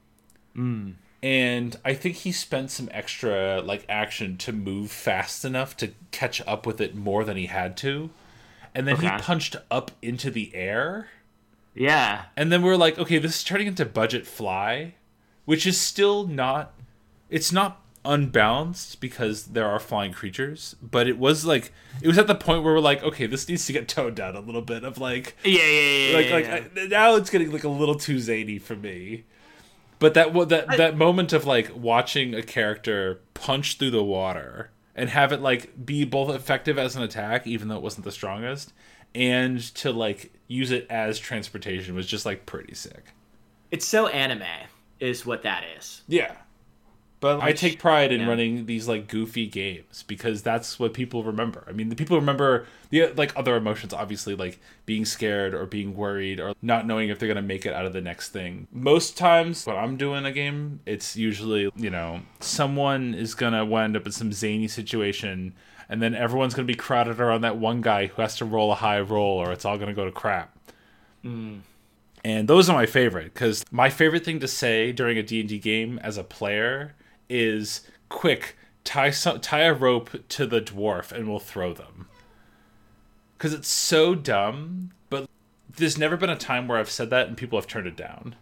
Mm. And I think he spent some extra like action to move fast enough to catch up with it more than he had to. And then okay. he punched up into the air. Yeah. And then we we're like, okay, this is turning into Budget Fly, which is still not... It's not unbalanced because there are flying creatures, but it was like... It was at the point where we're like, okay, this needs to get toned down a little bit of like... Yeah, yeah, yeah. Like, yeah, like yeah. I, now it's getting like a little too zany for me. But that that I, that moment of like watching a character punch through the water... and have it, like, be both effective as an attack, even though it wasn't the strongest, and to, like, use it as transportation was just, like, pretty sick. It's so anime, is what that is. Yeah. But Which, I take pride in yeah. running these, like, goofy games, because that's what people remember. I mean, the people remember, the like, other emotions, obviously, like, being scared or being worried or not knowing if they're going to make it out of the next thing. Most times, when I'm doing a game, it's usually, you know, someone is going to wind up in some zany situation, and then everyone's going to be crowded around that one guy who has to roll a high roll, or it's all going to go to crap. Mm. And those are my favorite, because my favorite thing to say during a D and D game as a player is, quick, tie some, tie a rope to the dwarf and we'll throw them. Because it's so dumb, but there's never been a time where I've said that and people have turned it down.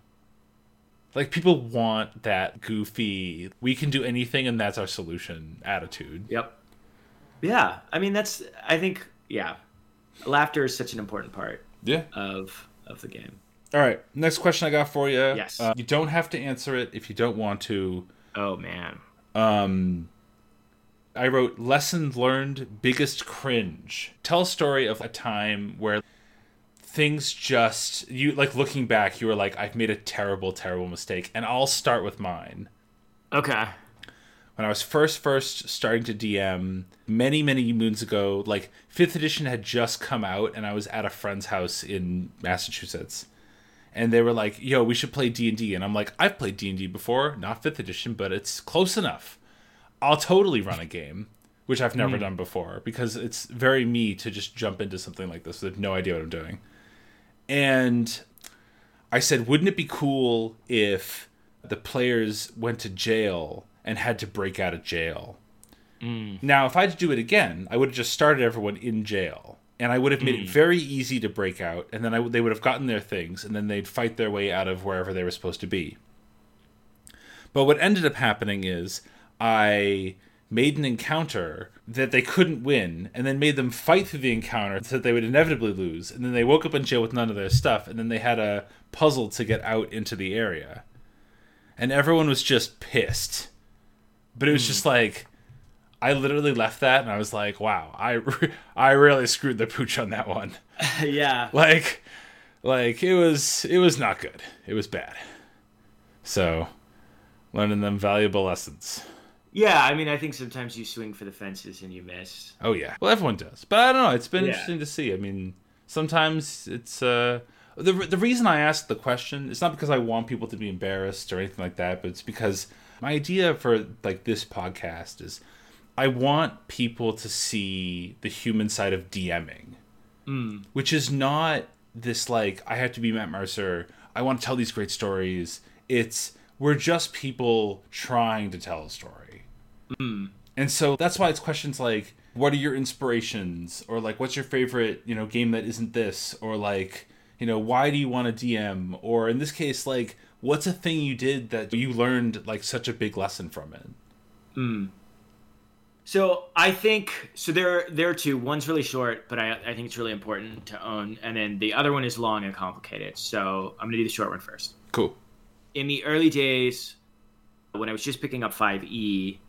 Like, people want that goofy, we can do anything and that's our solution attitude. Yep. Yeah, I mean, that's, I think, yeah, laughter is such an important part yeah. of of the game. All right, next question I got for you. Yes. Uh, you don't have to answer it if you don't want to. Oh, man. Um, I wrote, lesson learned, biggest cringe. Tell a story of a time where things just, you like looking back, you were like, I've made a terrible, terrible mistake. And I'll start with mine. Okay. When I was first, first starting to D M, many, many moons ago, like fifth edition had just come out and I was at a friend's house in Massachusetts. And they were like, yo, we should play D and D. And I'm like, I've played D and D before, not fifth edition, but it's close enough. I'll totally run a game, which I've never mm. done before, because it's very me to just jump into something like this with no idea what I'm doing. And I said, wouldn't it be cool if the players went to jail and had to break out of jail? Mm. Now, if I had to do it again, I would have just started everyone in jail. And I would have made mm. it very easy to break out, and then I, they would have gotten their things, and then they'd fight their way out of wherever they were supposed to be. But what ended up happening is I made an encounter that they couldn't win, and then made them fight through the encounter so that they would inevitably lose, and then they woke up in jail with none of their stuff, and then they had a puzzle to get out into the area. And everyone was just pissed. But it was mm. just like... I literally left that and I was like, wow, I, re- I really screwed the pooch on that one. yeah. Like, like it was, it was not good. It was bad. So learning them valuable lessons. Yeah. I mean, I think sometimes you swing for the fences and you miss. Oh yeah. Well, everyone does, but I don't know. It's been yeah. interesting to see. I mean, sometimes it's, uh, the, the reason I asked the question, it's not because I want people to be embarrassed or anything like that, but it's because my idea for like this podcast is, I want people to see the human side of DMing, mm. which is not this like, I have to be Matt Mercer, I want to tell these great stories. It's we're just people trying to tell a story. Mm. And so that's why it's questions like, what are your inspirations? Or like, what's your favorite, you know, game that isn't this? Or like, you know, why do you want to D M? Or in this case, like, what's a thing you did that you learned like such a big lesson from it? Mm. So I think, so there, there are two. One's really short, but I, I think it's really important to own. And then the other one is long and complicated. So I'm going to do the short one first. Cool. In the early days, when I was just picking up five E,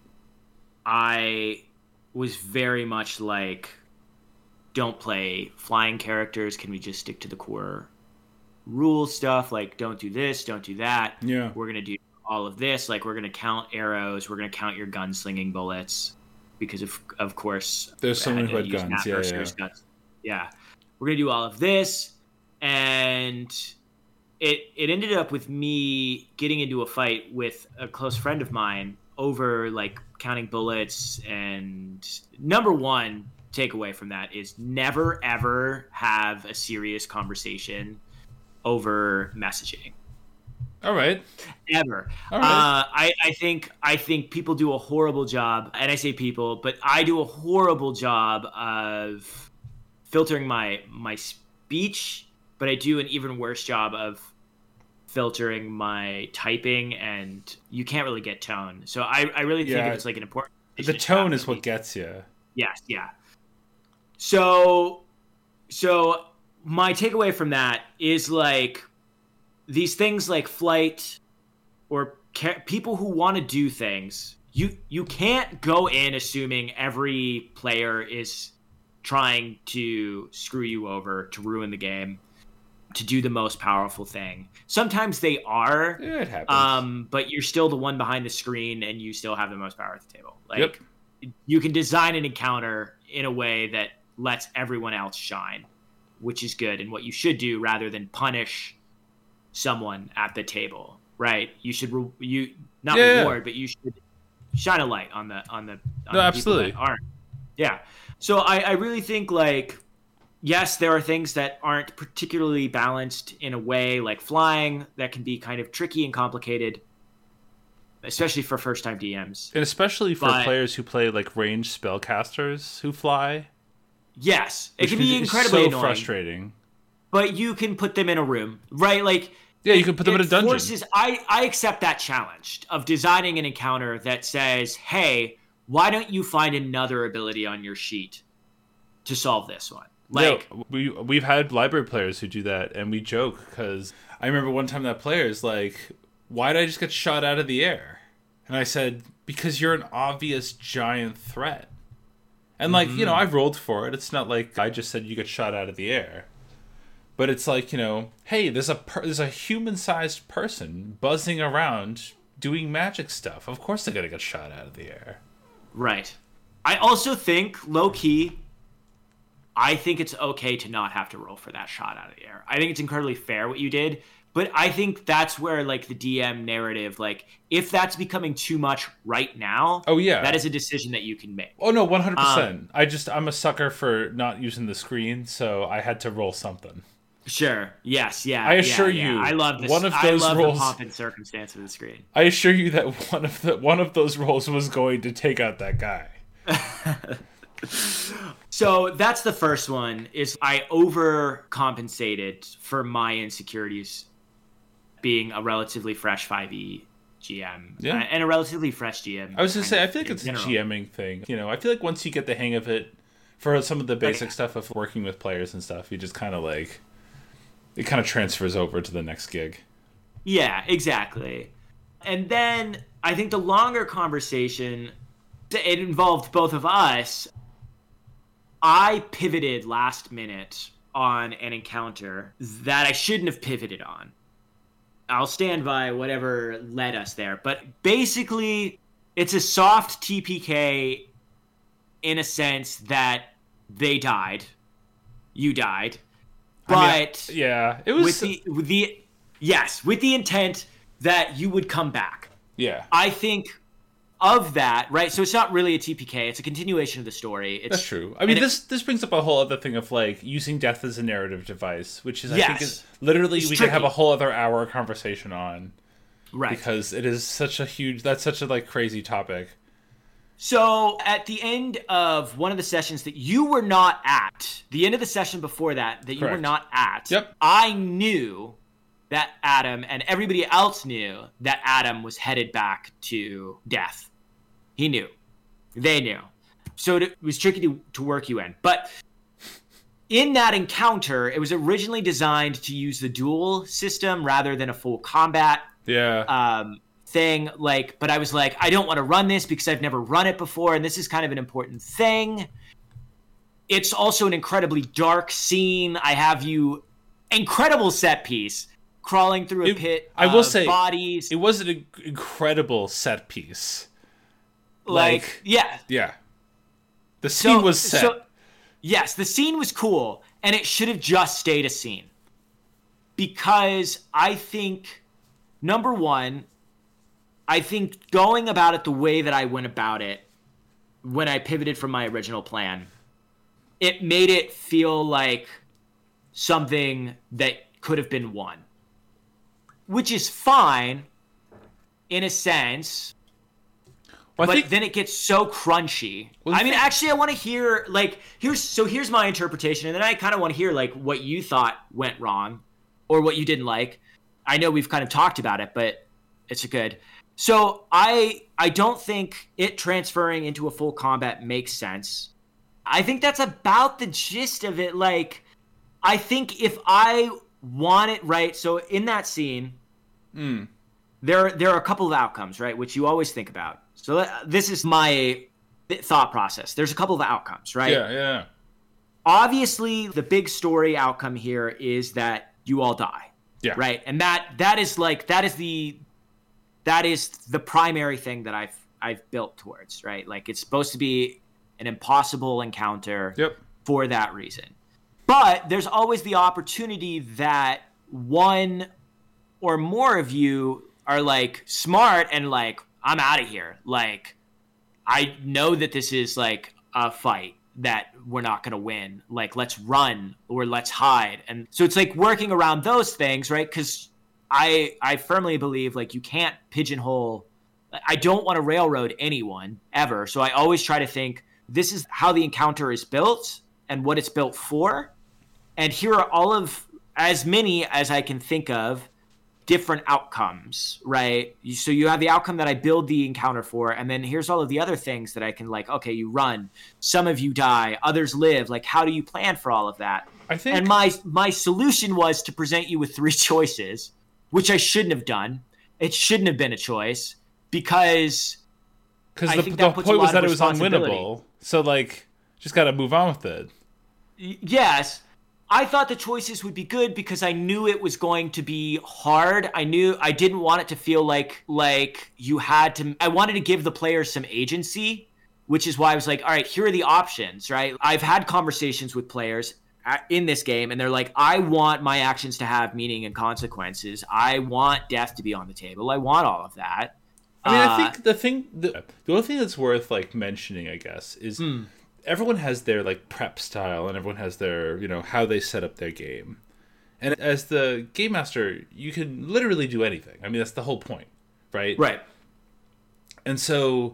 I was very much like, don't play flying characters. Can we just stick to the core rule stuff? Like, don't do this, don't do that. Yeah. We're going to do all of this. Like, we're going to count arrows. We're going to count your gunslinging bullets. Because, of of course... There's someone who had guns. Yeah, yeah. guns. Yeah. We're going to do all of this. And it it ended up with me getting into a fight with a close friend of mine over, like, counting bullets. And number one takeaway from that is never, ever have a serious conversation over messaging. All right. Ever. All right. Uh, I, I think I think people do a horrible job, and I say people, but I do a horrible job of filtering my my speech, but I do an even worse job of filtering my typing, and you can't really get tone. So I, I really think Yeah. if it's like an important... The tone is what gets you. Yes, yeah. So, so my takeaway from that is like these things like flight or ca- people who want to do things. You you can't go in assuming every player is trying to screw you over, to ruin the game, to do the most powerful thing. Sometimes they are, Yeah, it happens. um, but you're still the one behind the screen, and you still have the most power at the table. Like Yep. you can design an encounter in a way that lets everyone else shine, which is good and what you should do rather than punish someone at the table, right? You should re- you not Yeah, yeah. reward, but you should shine a light on the on the on No, the absolutely. people that aren't. Yeah. So I, I really think like yes, there are things that aren't particularly balanced in a way like flying that can be kind of tricky and complicated, especially for first time D Ms. And especially for But- players who play like ranged spellcasters who fly. Yes, it which can be is incredibly so annoying. frustrating. But you can put them in a room, right? Like Yeah, you can put them it in a dungeon. Forces, I, I accept that challenge of designing an encounter that says, hey, why don't you find another ability on your sheet to solve this one? Like, Yeah, we we've had library players who do that, and we joke because I remember one time that player's like, "Why did I just get shot out of the air?" And I said, "Because you're an obvious giant threat." And like, you know, I've rolled for it. It's not like I just said you get shot out of the air. But it's like, you know, hey, there's a per- there's a human-sized person buzzing around doing magic stuff. Of course they're going to get shot out of the air. right. I also think, low key, I think it's okay to not have to roll for that shot out of the air. I think it's incredibly fair what you did. But I think that's where, like, the D M narrative, like, if that's becoming too much right now, Oh, yeah. that is a decision that you can make. Oh, no, one hundred percent. Um, I just, I'm a sucker for not using the screen, so I had to roll something. Sure. Yes. Yeah. I assure yeah, yeah. you, I love this. one of I those love rolls- the pomp and circumstance of the screen. I assure you that one of the one of those rolls was going to take out that guy. So that's the first one. Is I overcompensated for my insecurities, being a relatively fresh five E G M Yeah. and a relatively fresh G M. I was gonna kind say, I of feel like in it's a general. GMing thing. You know, I feel like once you get the hang of it, for some of the basic Okay. stuff of working with players and stuff, you just kind of like, it kind of transfers over to the next gig. Yeah, exactly. And then I think the longer conversation, it involved both of us. I pivoted last minute on an encounter that I shouldn't have pivoted on. I'll stand by whatever led us there. But basically, it's a soft T P K in a sense that they died. You died. But I mean, I- yeah, it was. with the with the yes, with the intent that you would come back. yeah, I think of that, right? So it's not really a T P K. It's a continuation of the story. It's, That's true. I mean, it, this this brings up a whole other thing of like using death as a narrative device, which is I yes, think is literally it's we tricky. could have a whole other hour conversation on, right? Because it is such a huge, that's such a like crazy topic. So at the end of one of the sessions that you were not at, the end of the session before that that you Correct. were not at, Yep. I knew that Adam and everybody else knew that Adam was headed back to death. He knew. They knew. So it was tricky to, to work you in. But in that encounter, it was originally designed to use the duel system rather than a full combat Yeah. um, thing. Like, but I was like, I don't want to run this because I've never run it before, and this is kind of an important thing. It's also an incredibly dark scene. I have you incredible set piece crawling through a It- pit I will of say, bodies. It was an in- incredible set piece. like, like- yeah. Yeah. The scene So- was set. so- yes, the scene was cool, and it should have just stayed a scene. Because I think, number one, I think going about it the way that I went about it when I pivoted from my original plan, it made it feel like something that could have been won. Which is fine, in a sense, Well, I but think, then it gets so crunchy. Well, I the mean, thing- actually, I want to hear, like, here's, so here's my interpretation, and then I kind of want to hear, like, what you thought went wrong, or what you didn't like. I know we've kind of talked about it, but it's a good. So I, I don't think it transferring into a full combat makes sense. I think that's about the gist of it. Like, I think if I want it right, so in that scene, mm, there there are a couple of outcomes, right, which you always think about. So uh, this is my thought process. There's a couple of outcomes, right? yeah, yeah. Obviously, the big story outcome here is that you all die, Yeah. right? And that that is like that is the that is the primary thing that I've I've built towards, right? Like, it's supposed to be an impossible encounter Yep. for that reason. But there's always the opportunity that one or more of you are like smart and like, I'm out of here. Like, I know that this is like a fight that we're not going to win. Like, let's run or let's hide. And so it's like working around those things, right? Because I I firmly believe like you can't pigeonhole. I don't want to railroad anyone ever. So I always try to think this is how the encounter is built and what it's built for. And here are all of as many as I can think of different outcomes, right? You- So you have the outcome that I build the encounter for, and then here's all of the other things that I can like, okay, you run, some of you die, others live. Like, how do you plan for all of that? I think. And my my solution was to present you with three choices, which I shouldn't have done. It shouldn't have been a choice because Because I the, think the that puts a point was lot that of it was responsibility. unwinnable. So, like, just got to move on with it. y- yes, I thought the choices would be good because I knew it was going to be hard. I knew I didn't want it to feel like like you had to. I wanted to give the players some agency, which is why I was like, all right, here are the options, right? I've had conversations with players at- in this game, and they're like, I want my actions to have meaning and consequences. I want death to be on the table. I want all of that. I mean, Uh, I think the thing, the, the only thing that's worth like mentioning, I guess, is Hmm. everyone has their like prep style, and everyone has their, you know, how they set up their game. And as the game master, you can literally do anything. I mean, that's the whole point, right? Right. And so,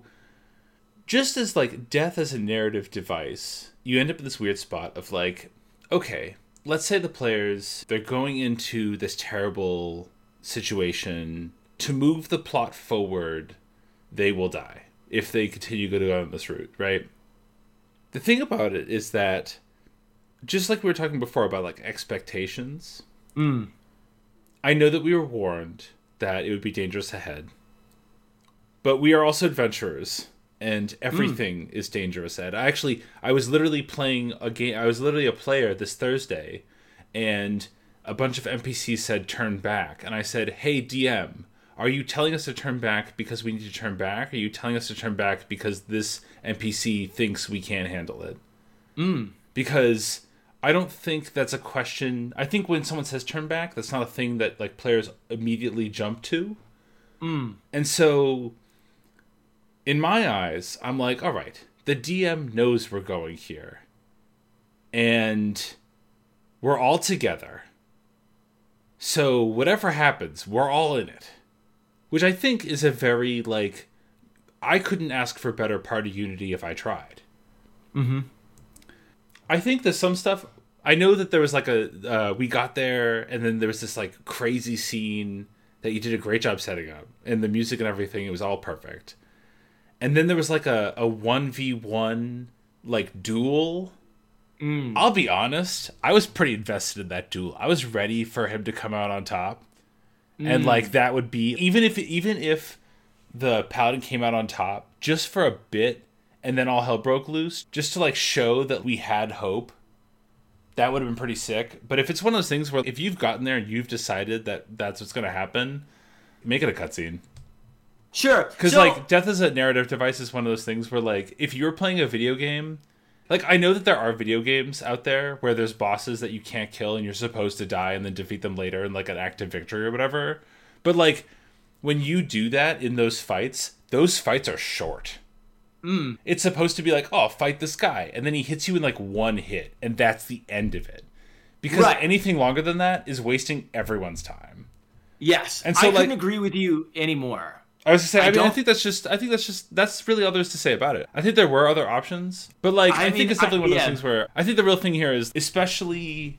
just as like death as a narrative device, you end up in this weird spot of like, okay, let's say the players, they're going into this terrible situation. To move the plot forward, they will die if they continue to go down this route, right? The thing about it is that, just like we were talking before about like expectations, Mm. I know that we were warned that it would be dangerous ahead, but we are also adventurers, and everything is dangerous ahead. I actually, I was literally playing a game. I was literally a player this Thursday, and a bunch of N P Cs said turn back, and I said, "Hey D M, are you telling us to turn back because we need to turn back? Or are you telling us to turn back because this N P C thinks we can't handle it?" Mm. Because I don't think that's a question. I think when someone says turn back, that's not a thing that like players immediately jump to. Mm. And so in my eyes, I'm like, all right, the D M knows we're going here. And we're all together. So whatever happens, we're all in it. Which I think is a very, like, I couldn't ask for better party unity if I tried. Mm-hmm. I think that some stuff, I know that there was like a, uh, we got there and then there was this like crazy scene that you did a great job setting up. And the music and everything, it was all perfect. And then there was like a, a one v one like duel. Mm. I'll be honest, I was pretty invested in that duel. I was ready for him to come out on top. Mm. And like that would be, even if even if the Paladin came out on top just for a bit and then all hell broke loose, just to like show that we had hope, that would have been pretty sick. But if it's one of those things where if you've gotten there and you've decided that that's what's going to happen, make it a cutscene. Sure. Because so, like death as a narrative device is one of those things where like if you're playing a video game, like I know that there are video games out there where there's bosses that you can't kill and you're supposed to die and then defeat them later in like an active victory or whatever. But like when you do that in those fights, those fights are short. Mm. It's supposed to be like, oh, fight this guy. And then he hits you in like one hit. And that's the end of it. Because right. anything longer than that is wasting everyone's time. Yes. And so, I like, couldn't agree with you anymore. I was gonna say, I, I mean, don't... I think that's just, I think that's just, that's really all there is to say about it. I think there were other options. But like, I, I mean, think it's definitely I, one of those yeah. things where, I think the real thing here is, especially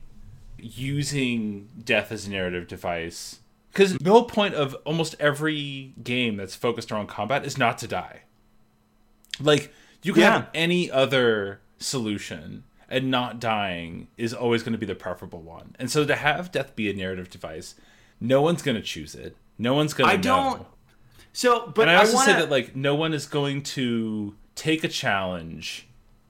using death as a narrative device, because the whole point of almost every game that's focused around combat is not to die. Like, you can yeah. have any other solution, and not dying is always going to be the preferable one. And so to have death be a narrative device, no one's going to choose it. No one's going to know. I don't... So, but and I also I wanna... say that, like, no one is going to take a challenge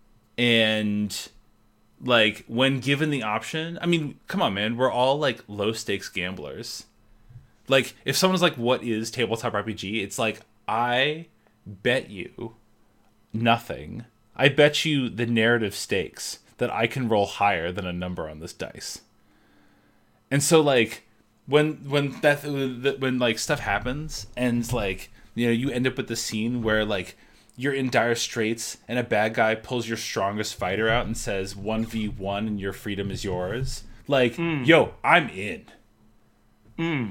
and, like, when given the option... I mean, come on, man. We're all, like, low-stakes gamblers. Like, if someone's like, what is tabletop R P G? It's like, I bet you... nothing. I bet you the narrative stakes that I can roll higher than a number on this dice. And so like when when that when like stuff happens and like you know you end up with the scene where like you're in dire straits and a bad guy pulls your strongest fighter out and says one v one and your freedom is yours. Like mm. yo, I'm in. Mm.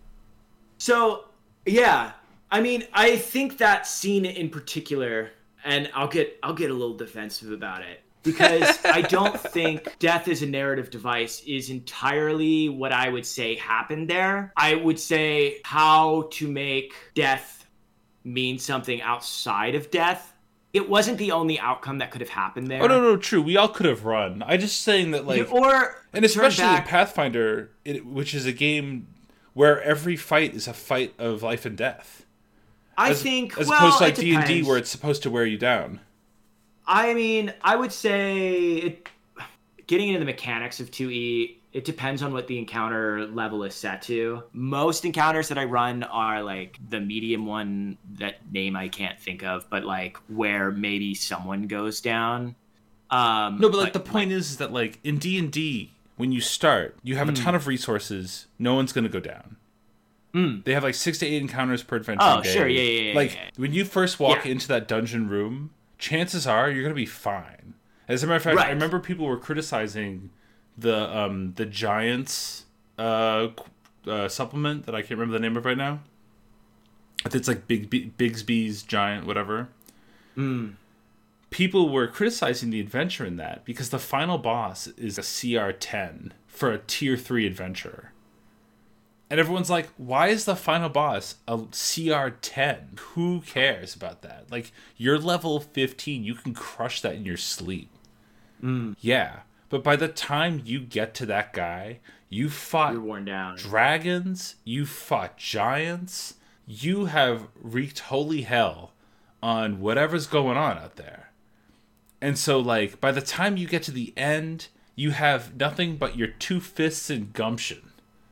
So yeah, I mean I think that scene in particular. And I'll get I'll get a little defensive about it because I don't think death as a narrative device is entirely what I would say happened there. I would say how to make death mean something outside of death. It wasn't the only outcome that could have happened there. Oh, no, no, true. We all could have run. I'm just saying that, like... Or and especially in Pathfinder, it, which is a game where every fight is a fight of life and death. I as, think, as well, opposed to like it D and D depends. where it's supposed to wear you down. I mean, I would say it, getting into the mechanics of two E, it depends on what the encounter level is set to. Most encounters that I run are like the medium one, that name I can't think of, but like where maybe someone goes down. Um, no, but like but, the point like, is that like in D and D, when you start, you have mm. a ton of resources. No one's going to go down. Mm. They have like six to eight encounters per adventure oh, day. sure, yeah, yeah, yeah. Like yeah. when you first walk yeah. into that dungeon room, chances are you're gonna be fine. As a matter of fact, right. I remember people were criticizing the um, the Giants uh, uh, supplement that I can't remember the name of right now. It's like Big B- Bigsby's Giant, whatever. Mm. People were criticizing the adventure in that because the final boss is a C R ten for a tier three adventure. And everyone's like, why is the final boss a C R ten? Who cares about that? Like, you're level fifteen. You can crush that in your sleep. Mm. Yeah. But by the time you get to that guy, you fought You're worn down. dragons. You fought giants. You have wreaked holy hell on whatever's going on out there. And so, like, by the time you get to the end, you have nothing but your two fists and gumption.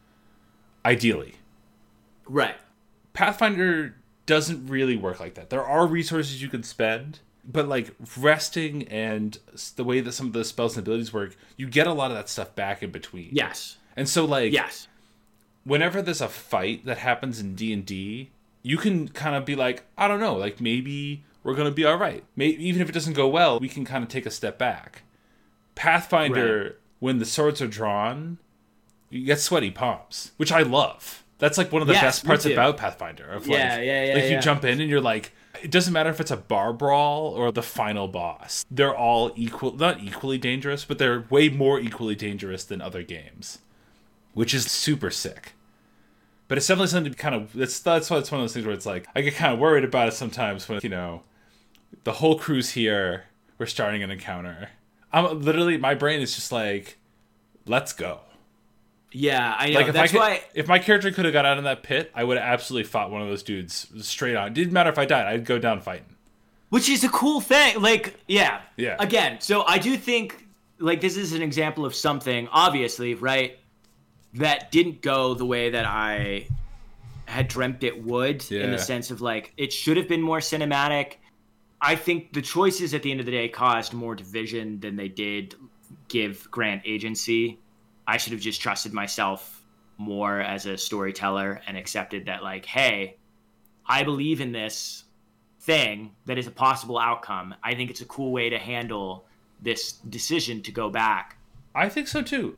Ideally. Right. Pathfinder doesn't really work like that. There are resources you can spend, but like resting and the way that some of the spells and abilities work, you get a lot of that stuff back in between. Yes. And so like yes. whenever there's a fight that happens in D and D, you can kind of be like, I don't know, like maybe we're going to be all right. Maybe, even if it doesn't go well, we can kind of take a step back. Pathfinder, right. When the swords are drawn, you get sweaty palms, which I love. That's like one of the yes, best parts about Pathfinder. Of like, yeah, yeah, yeah. Like yeah. you jump in and you're like, it doesn't matter if it's a bar brawl or the final boss. They're all equal, not equally dangerous, but they're way more equally dangerous than other games, which is super sick. But it's definitely something to kind of, that's, that's why it's one of those things where it's like, I get kind of worried about it sometimes when, you know, the whole crew's here, we're starting an encounter. I'm literally, my brain is just like, let's go. Yeah, I know. Like if That's I could, why if my character could have got out of that pit, I would have absolutely fought one of those dudes straight on. It didn't matter if I died; I'd go down fighting. Which is a cool thing. Like, yeah, yeah. Again, so I do think like this is an example of something, obviously, right, that didn't go the way that I had dreamt it would. Yeah. In the sense of like it should have been more cinematic. I think the choices at the end of the day caused more division than they did give Grant agency. I should have just trusted myself more as a storyteller and accepted that, like, hey, I believe in this thing that is a possible outcome. I think it's a cool way to handle this decision to go back. I think so, too.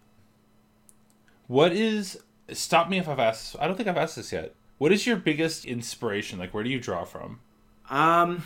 What is... Stop me if I've asked... I don't think I've asked this yet. What is your biggest inspiration? Like, where do you draw from? Um,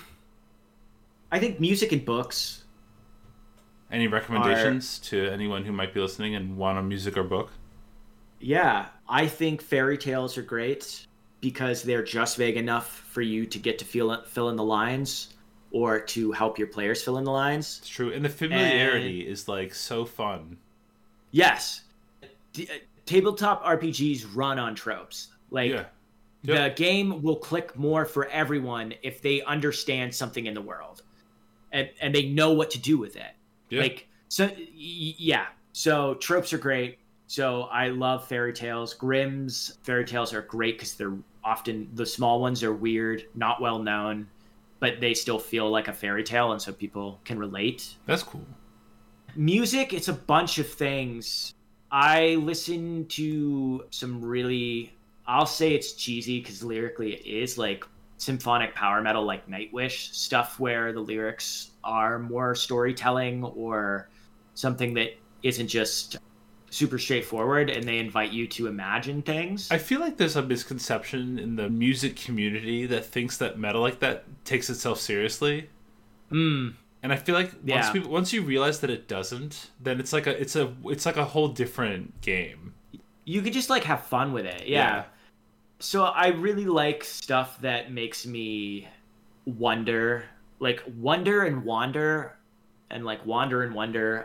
I think music and books. Any recommendations are, to anyone who might be listening and want a music or book? Yeah, I think fairy tales are great because they're just vague enough for you to get to feel, fill in the lines or to help your players fill in the lines. It's true. And the familiarity and, is like so fun. Yes. D- tabletop R P Gs run on tropes. Like yeah. Yep. The game will click more for everyone if they understand something in the world and, and they know what to do with it. Yeah. Like, so, y- yeah. So tropes are great. So I love fairy tales. Grimm's fairy tales are great because they're often, the small ones are weird, not well known, but they still feel like a fairy tale. And so people can relate. That's cool. Music, it's a bunch of things. I listen to some really, I'll say it's cheesy because lyrically it is, like symphonic power metal, like Nightwish stuff where the lyrics are more storytelling or something that isn't just super straightforward and they invite you to imagine things. I feel like there's a misconception in the music community that thinks that metal like that takes itself seriously. Mm. And I feel like once yeah. people, once you realize that it doesn't, then it's like a it's a it's like a whole different game. You could just like have fun with it. Yeah. yeah. So I really like stuff that makes me wonder, like wonder and wander and like wander and wonder.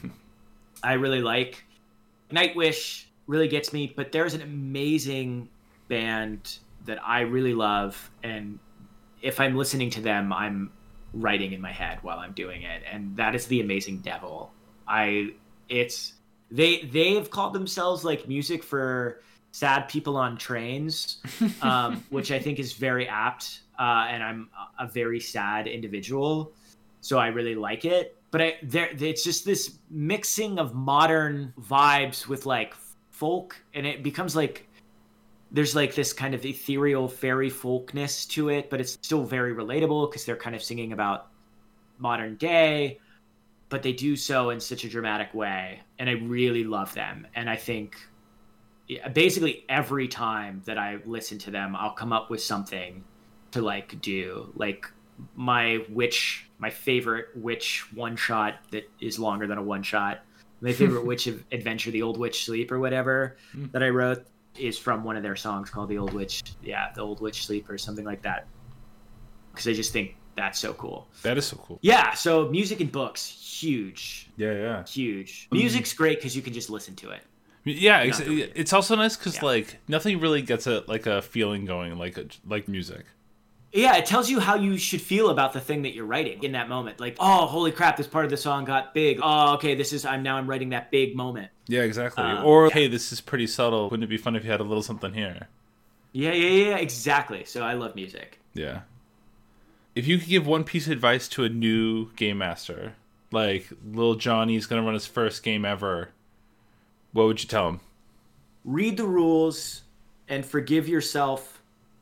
I really like Nightwish really gets me, but there's an amazing band that I really love. And if I'm listening to them, I'm writing in my head while I'm doing it. And that is the Amazing Devil. I, it's, they, they've called themselves like music for sad people on trains, um, which I think is very apt. Uh, and I'm a very sad individual, so I really like it. But I, there, it's just this mixing of modern vibes with like folk, and it becomes like there's like this kind of ethereal fairy folkness to it, but it's still very relatable because they're kind of singing about modern day, but they do so in such a dramatic way, and I really love them. And I think basically every time that I listen to them, I'll come up with something to like do. Like my witch, my favorite witch one shot that is longer than a one shot. My favorite witch adventure, The Old Witch Sleep or whatever that I wrote is from one of their songs called The Old Witch. Yeah, The Old Witch Sleep or something like that. Because I just think that's so cool. That is so cool. Yeah, so music and books, huge. Yeah, yeah. Huge. Music's great because you can just listen to it. Yeah, it's, it's also nice because yeah. like nothing really gets a like a feeling going like a, like music. Yeah, it tells you how you should feel about the thing that you're writing in that moment. Like, oh, holy crap, this part of the song got big. Oh, okay, this is I'm now I'm writing that big moment. Yeah, exactly. Um, or yeah. hey, this is pretty subtle. Wouldn't it be fun if you had a little something here? Yeah, yeah, yeah, exactly. So I love music. Yeah. If you could give one piece of advice to a new game master, like little Johnny's gonna run his first game ever, what would you tell him? Read the rules and forgive yourself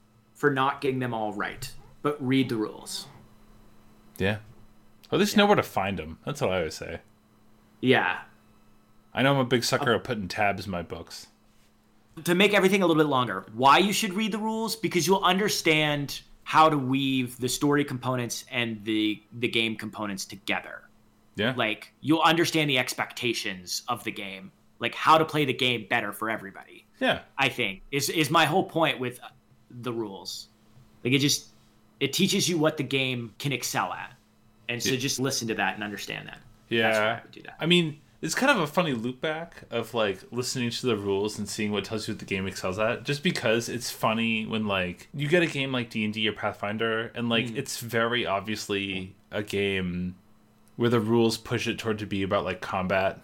for not getting them all right, but read the rules. Yeah. Or at least yeah. know where to find them. That's what I always say. Yeah. I know I'm a big sucker of putting tabs in my books. To make everything a little bit longer, why you should read the rules? Because you'll understand how to weave the story components and the the game components together. Yeah. Like, you'll understand the expectations of the game, like how to play the game better for everybody. Yeah. I think is is my whole point with the rules. Like, it just it teaches you what the game can excel at. And so yeah. just listen to that and understand that. Yeah. That's why I would do that. I mean, it's kind of a funny loop back of like listening to the rules and seeing what tells you what the game excels at. Just because it's funny when like you get a game like D and D or Pathfinder and like mm. it's very obviously a game where the rules push it toward to be about like combat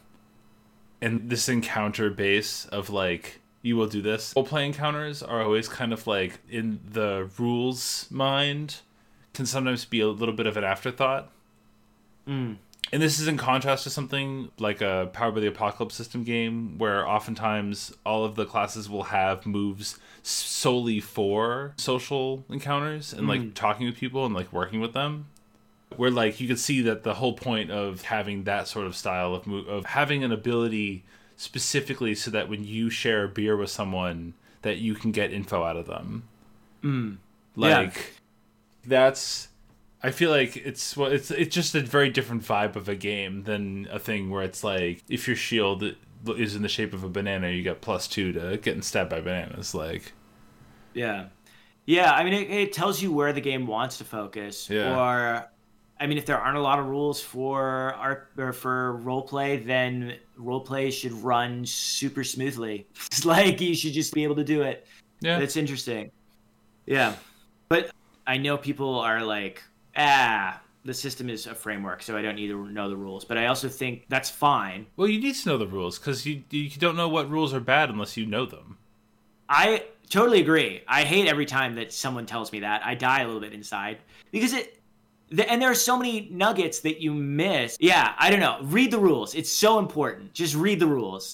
and this encounter base of like you will do this. Role play encounters are always kind of like in the rules mind can sometimes be a little bit of an afterthought. Mm. And this is in contrast to something like a Power by the Apocalypse system game where oftentimes all of the classes will have moves solely for social encounters and mm. like talking with people and like working with them. Where like you could see that the whole point of having that sort of style of move, of having an ability specifically so that when you share a beer with someone that you can get info out of them. Mm. Like yeah. that's... I feel like it's well, it's it's just a very different vibe of a game than a thing where it's like if your shield is in the shape of a banana, you get plus two to getting stabbed by bananas. Like, yeah, yeah. I mean, it, it tells you where the game wants to focus. Yeah. Or, I mean, if there aren't a lot of rules for art or for roleplay, then roleplay should run super smoothly. It's like you should just be able to do it. Yeah, it's interesting. Yeah, but I know people are like, ah, the system is a framework, so I don't need to know the rules. But I also think that's fine. Well, you need to know the rules because you you don't know what rules are bad unless you know them. I totally agree. I hate every time that someone tells me that. I die a little bit inside because it, the, and there are so many nuggets that you miss. Yeah, I don't know. Read the rules. It's so important. Just read the rules.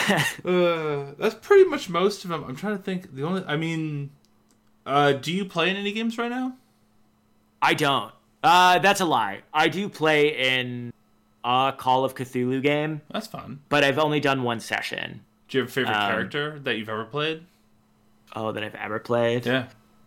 uh, that's pretty much most of them. I'm trying to think. The only, I mean, uh, do you play in any games right now? I don't. Uh, that's a lie. I do play in a Call of Cthulhu game. That's fun. But I've only done one session. Do you have a favorite um, character that you've ever played? Oh, that I've ever played? Yeah.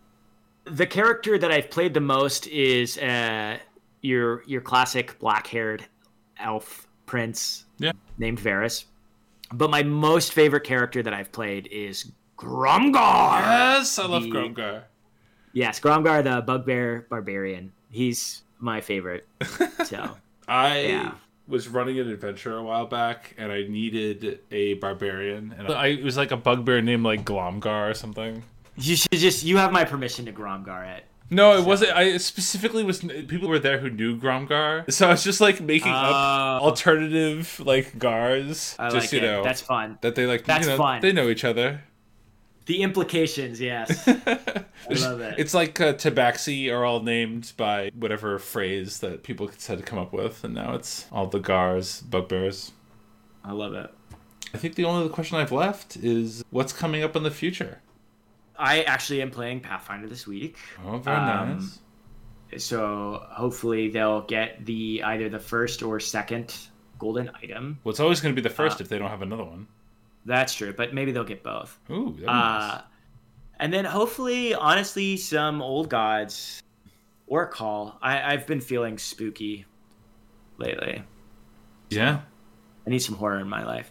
The character that I've played the most is uh, your your classic black-haired elf prince yeah. named Varys. But my most favorite character that I've played is Gromgar. Yes, I love the, Gromgar. Yes, Gromgar, the bugbear barbarian. He's my favorite. So I yeah. was running an adventure a while back, and I needed a barbarian, and I, it was like a bugbear named like Glomgar or something. You should just you have my permission to Gromgar it. No, it so. wasn't. I specifically was people were there who knew Gromgar, so I was just like making uh, up alternative like gars. I just like you it. know That's fun. That they like. That's you know, fun. They know each other. The implications, yes. I love it. It's like uh, Tabaxi are all named by whatever phrase that people had to come up with, and now it's all the Gars, bugbears. I love it. I think the only other question I've left is what's coming up in the future? I actually am playing Pathfinder this week. Oh, very um, nice. So hopefully they'll get the either the first or second golden item. Well, it's always going to be the first uh, if they don't have another one. That's true, but maybe they'll get both. Ooh, that'd be uh, nice. And then hopefully, honestly, some old gods or call. I, I've been feeling spooky lately. Yeah. I need some horror in my life.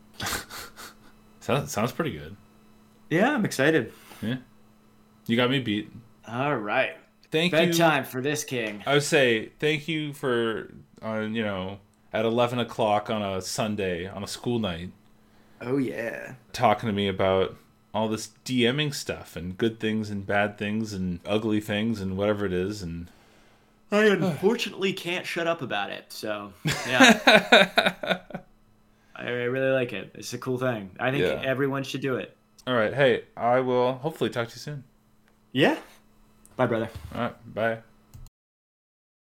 sounds, sounds pretty good. Yeah, I'm excited. Yeah. You got me beat. All right. Thank Bedtime you. Bedtime for this king. I would say thank you for, uh, you know, at eleven o'clock on a Sunday, on a school night. Oh, yeah. Talking to me about all this DMing stuff and good things and bad things and ugly things and whatever it is. And I unfortunately can't shut up about it. So, yeah. I really like it. It's a cool thing. I think yeah. everyone should do it. All right. Hey, I will hopefully talk to you soon. Yeah. Bye, brother. All right. Bye.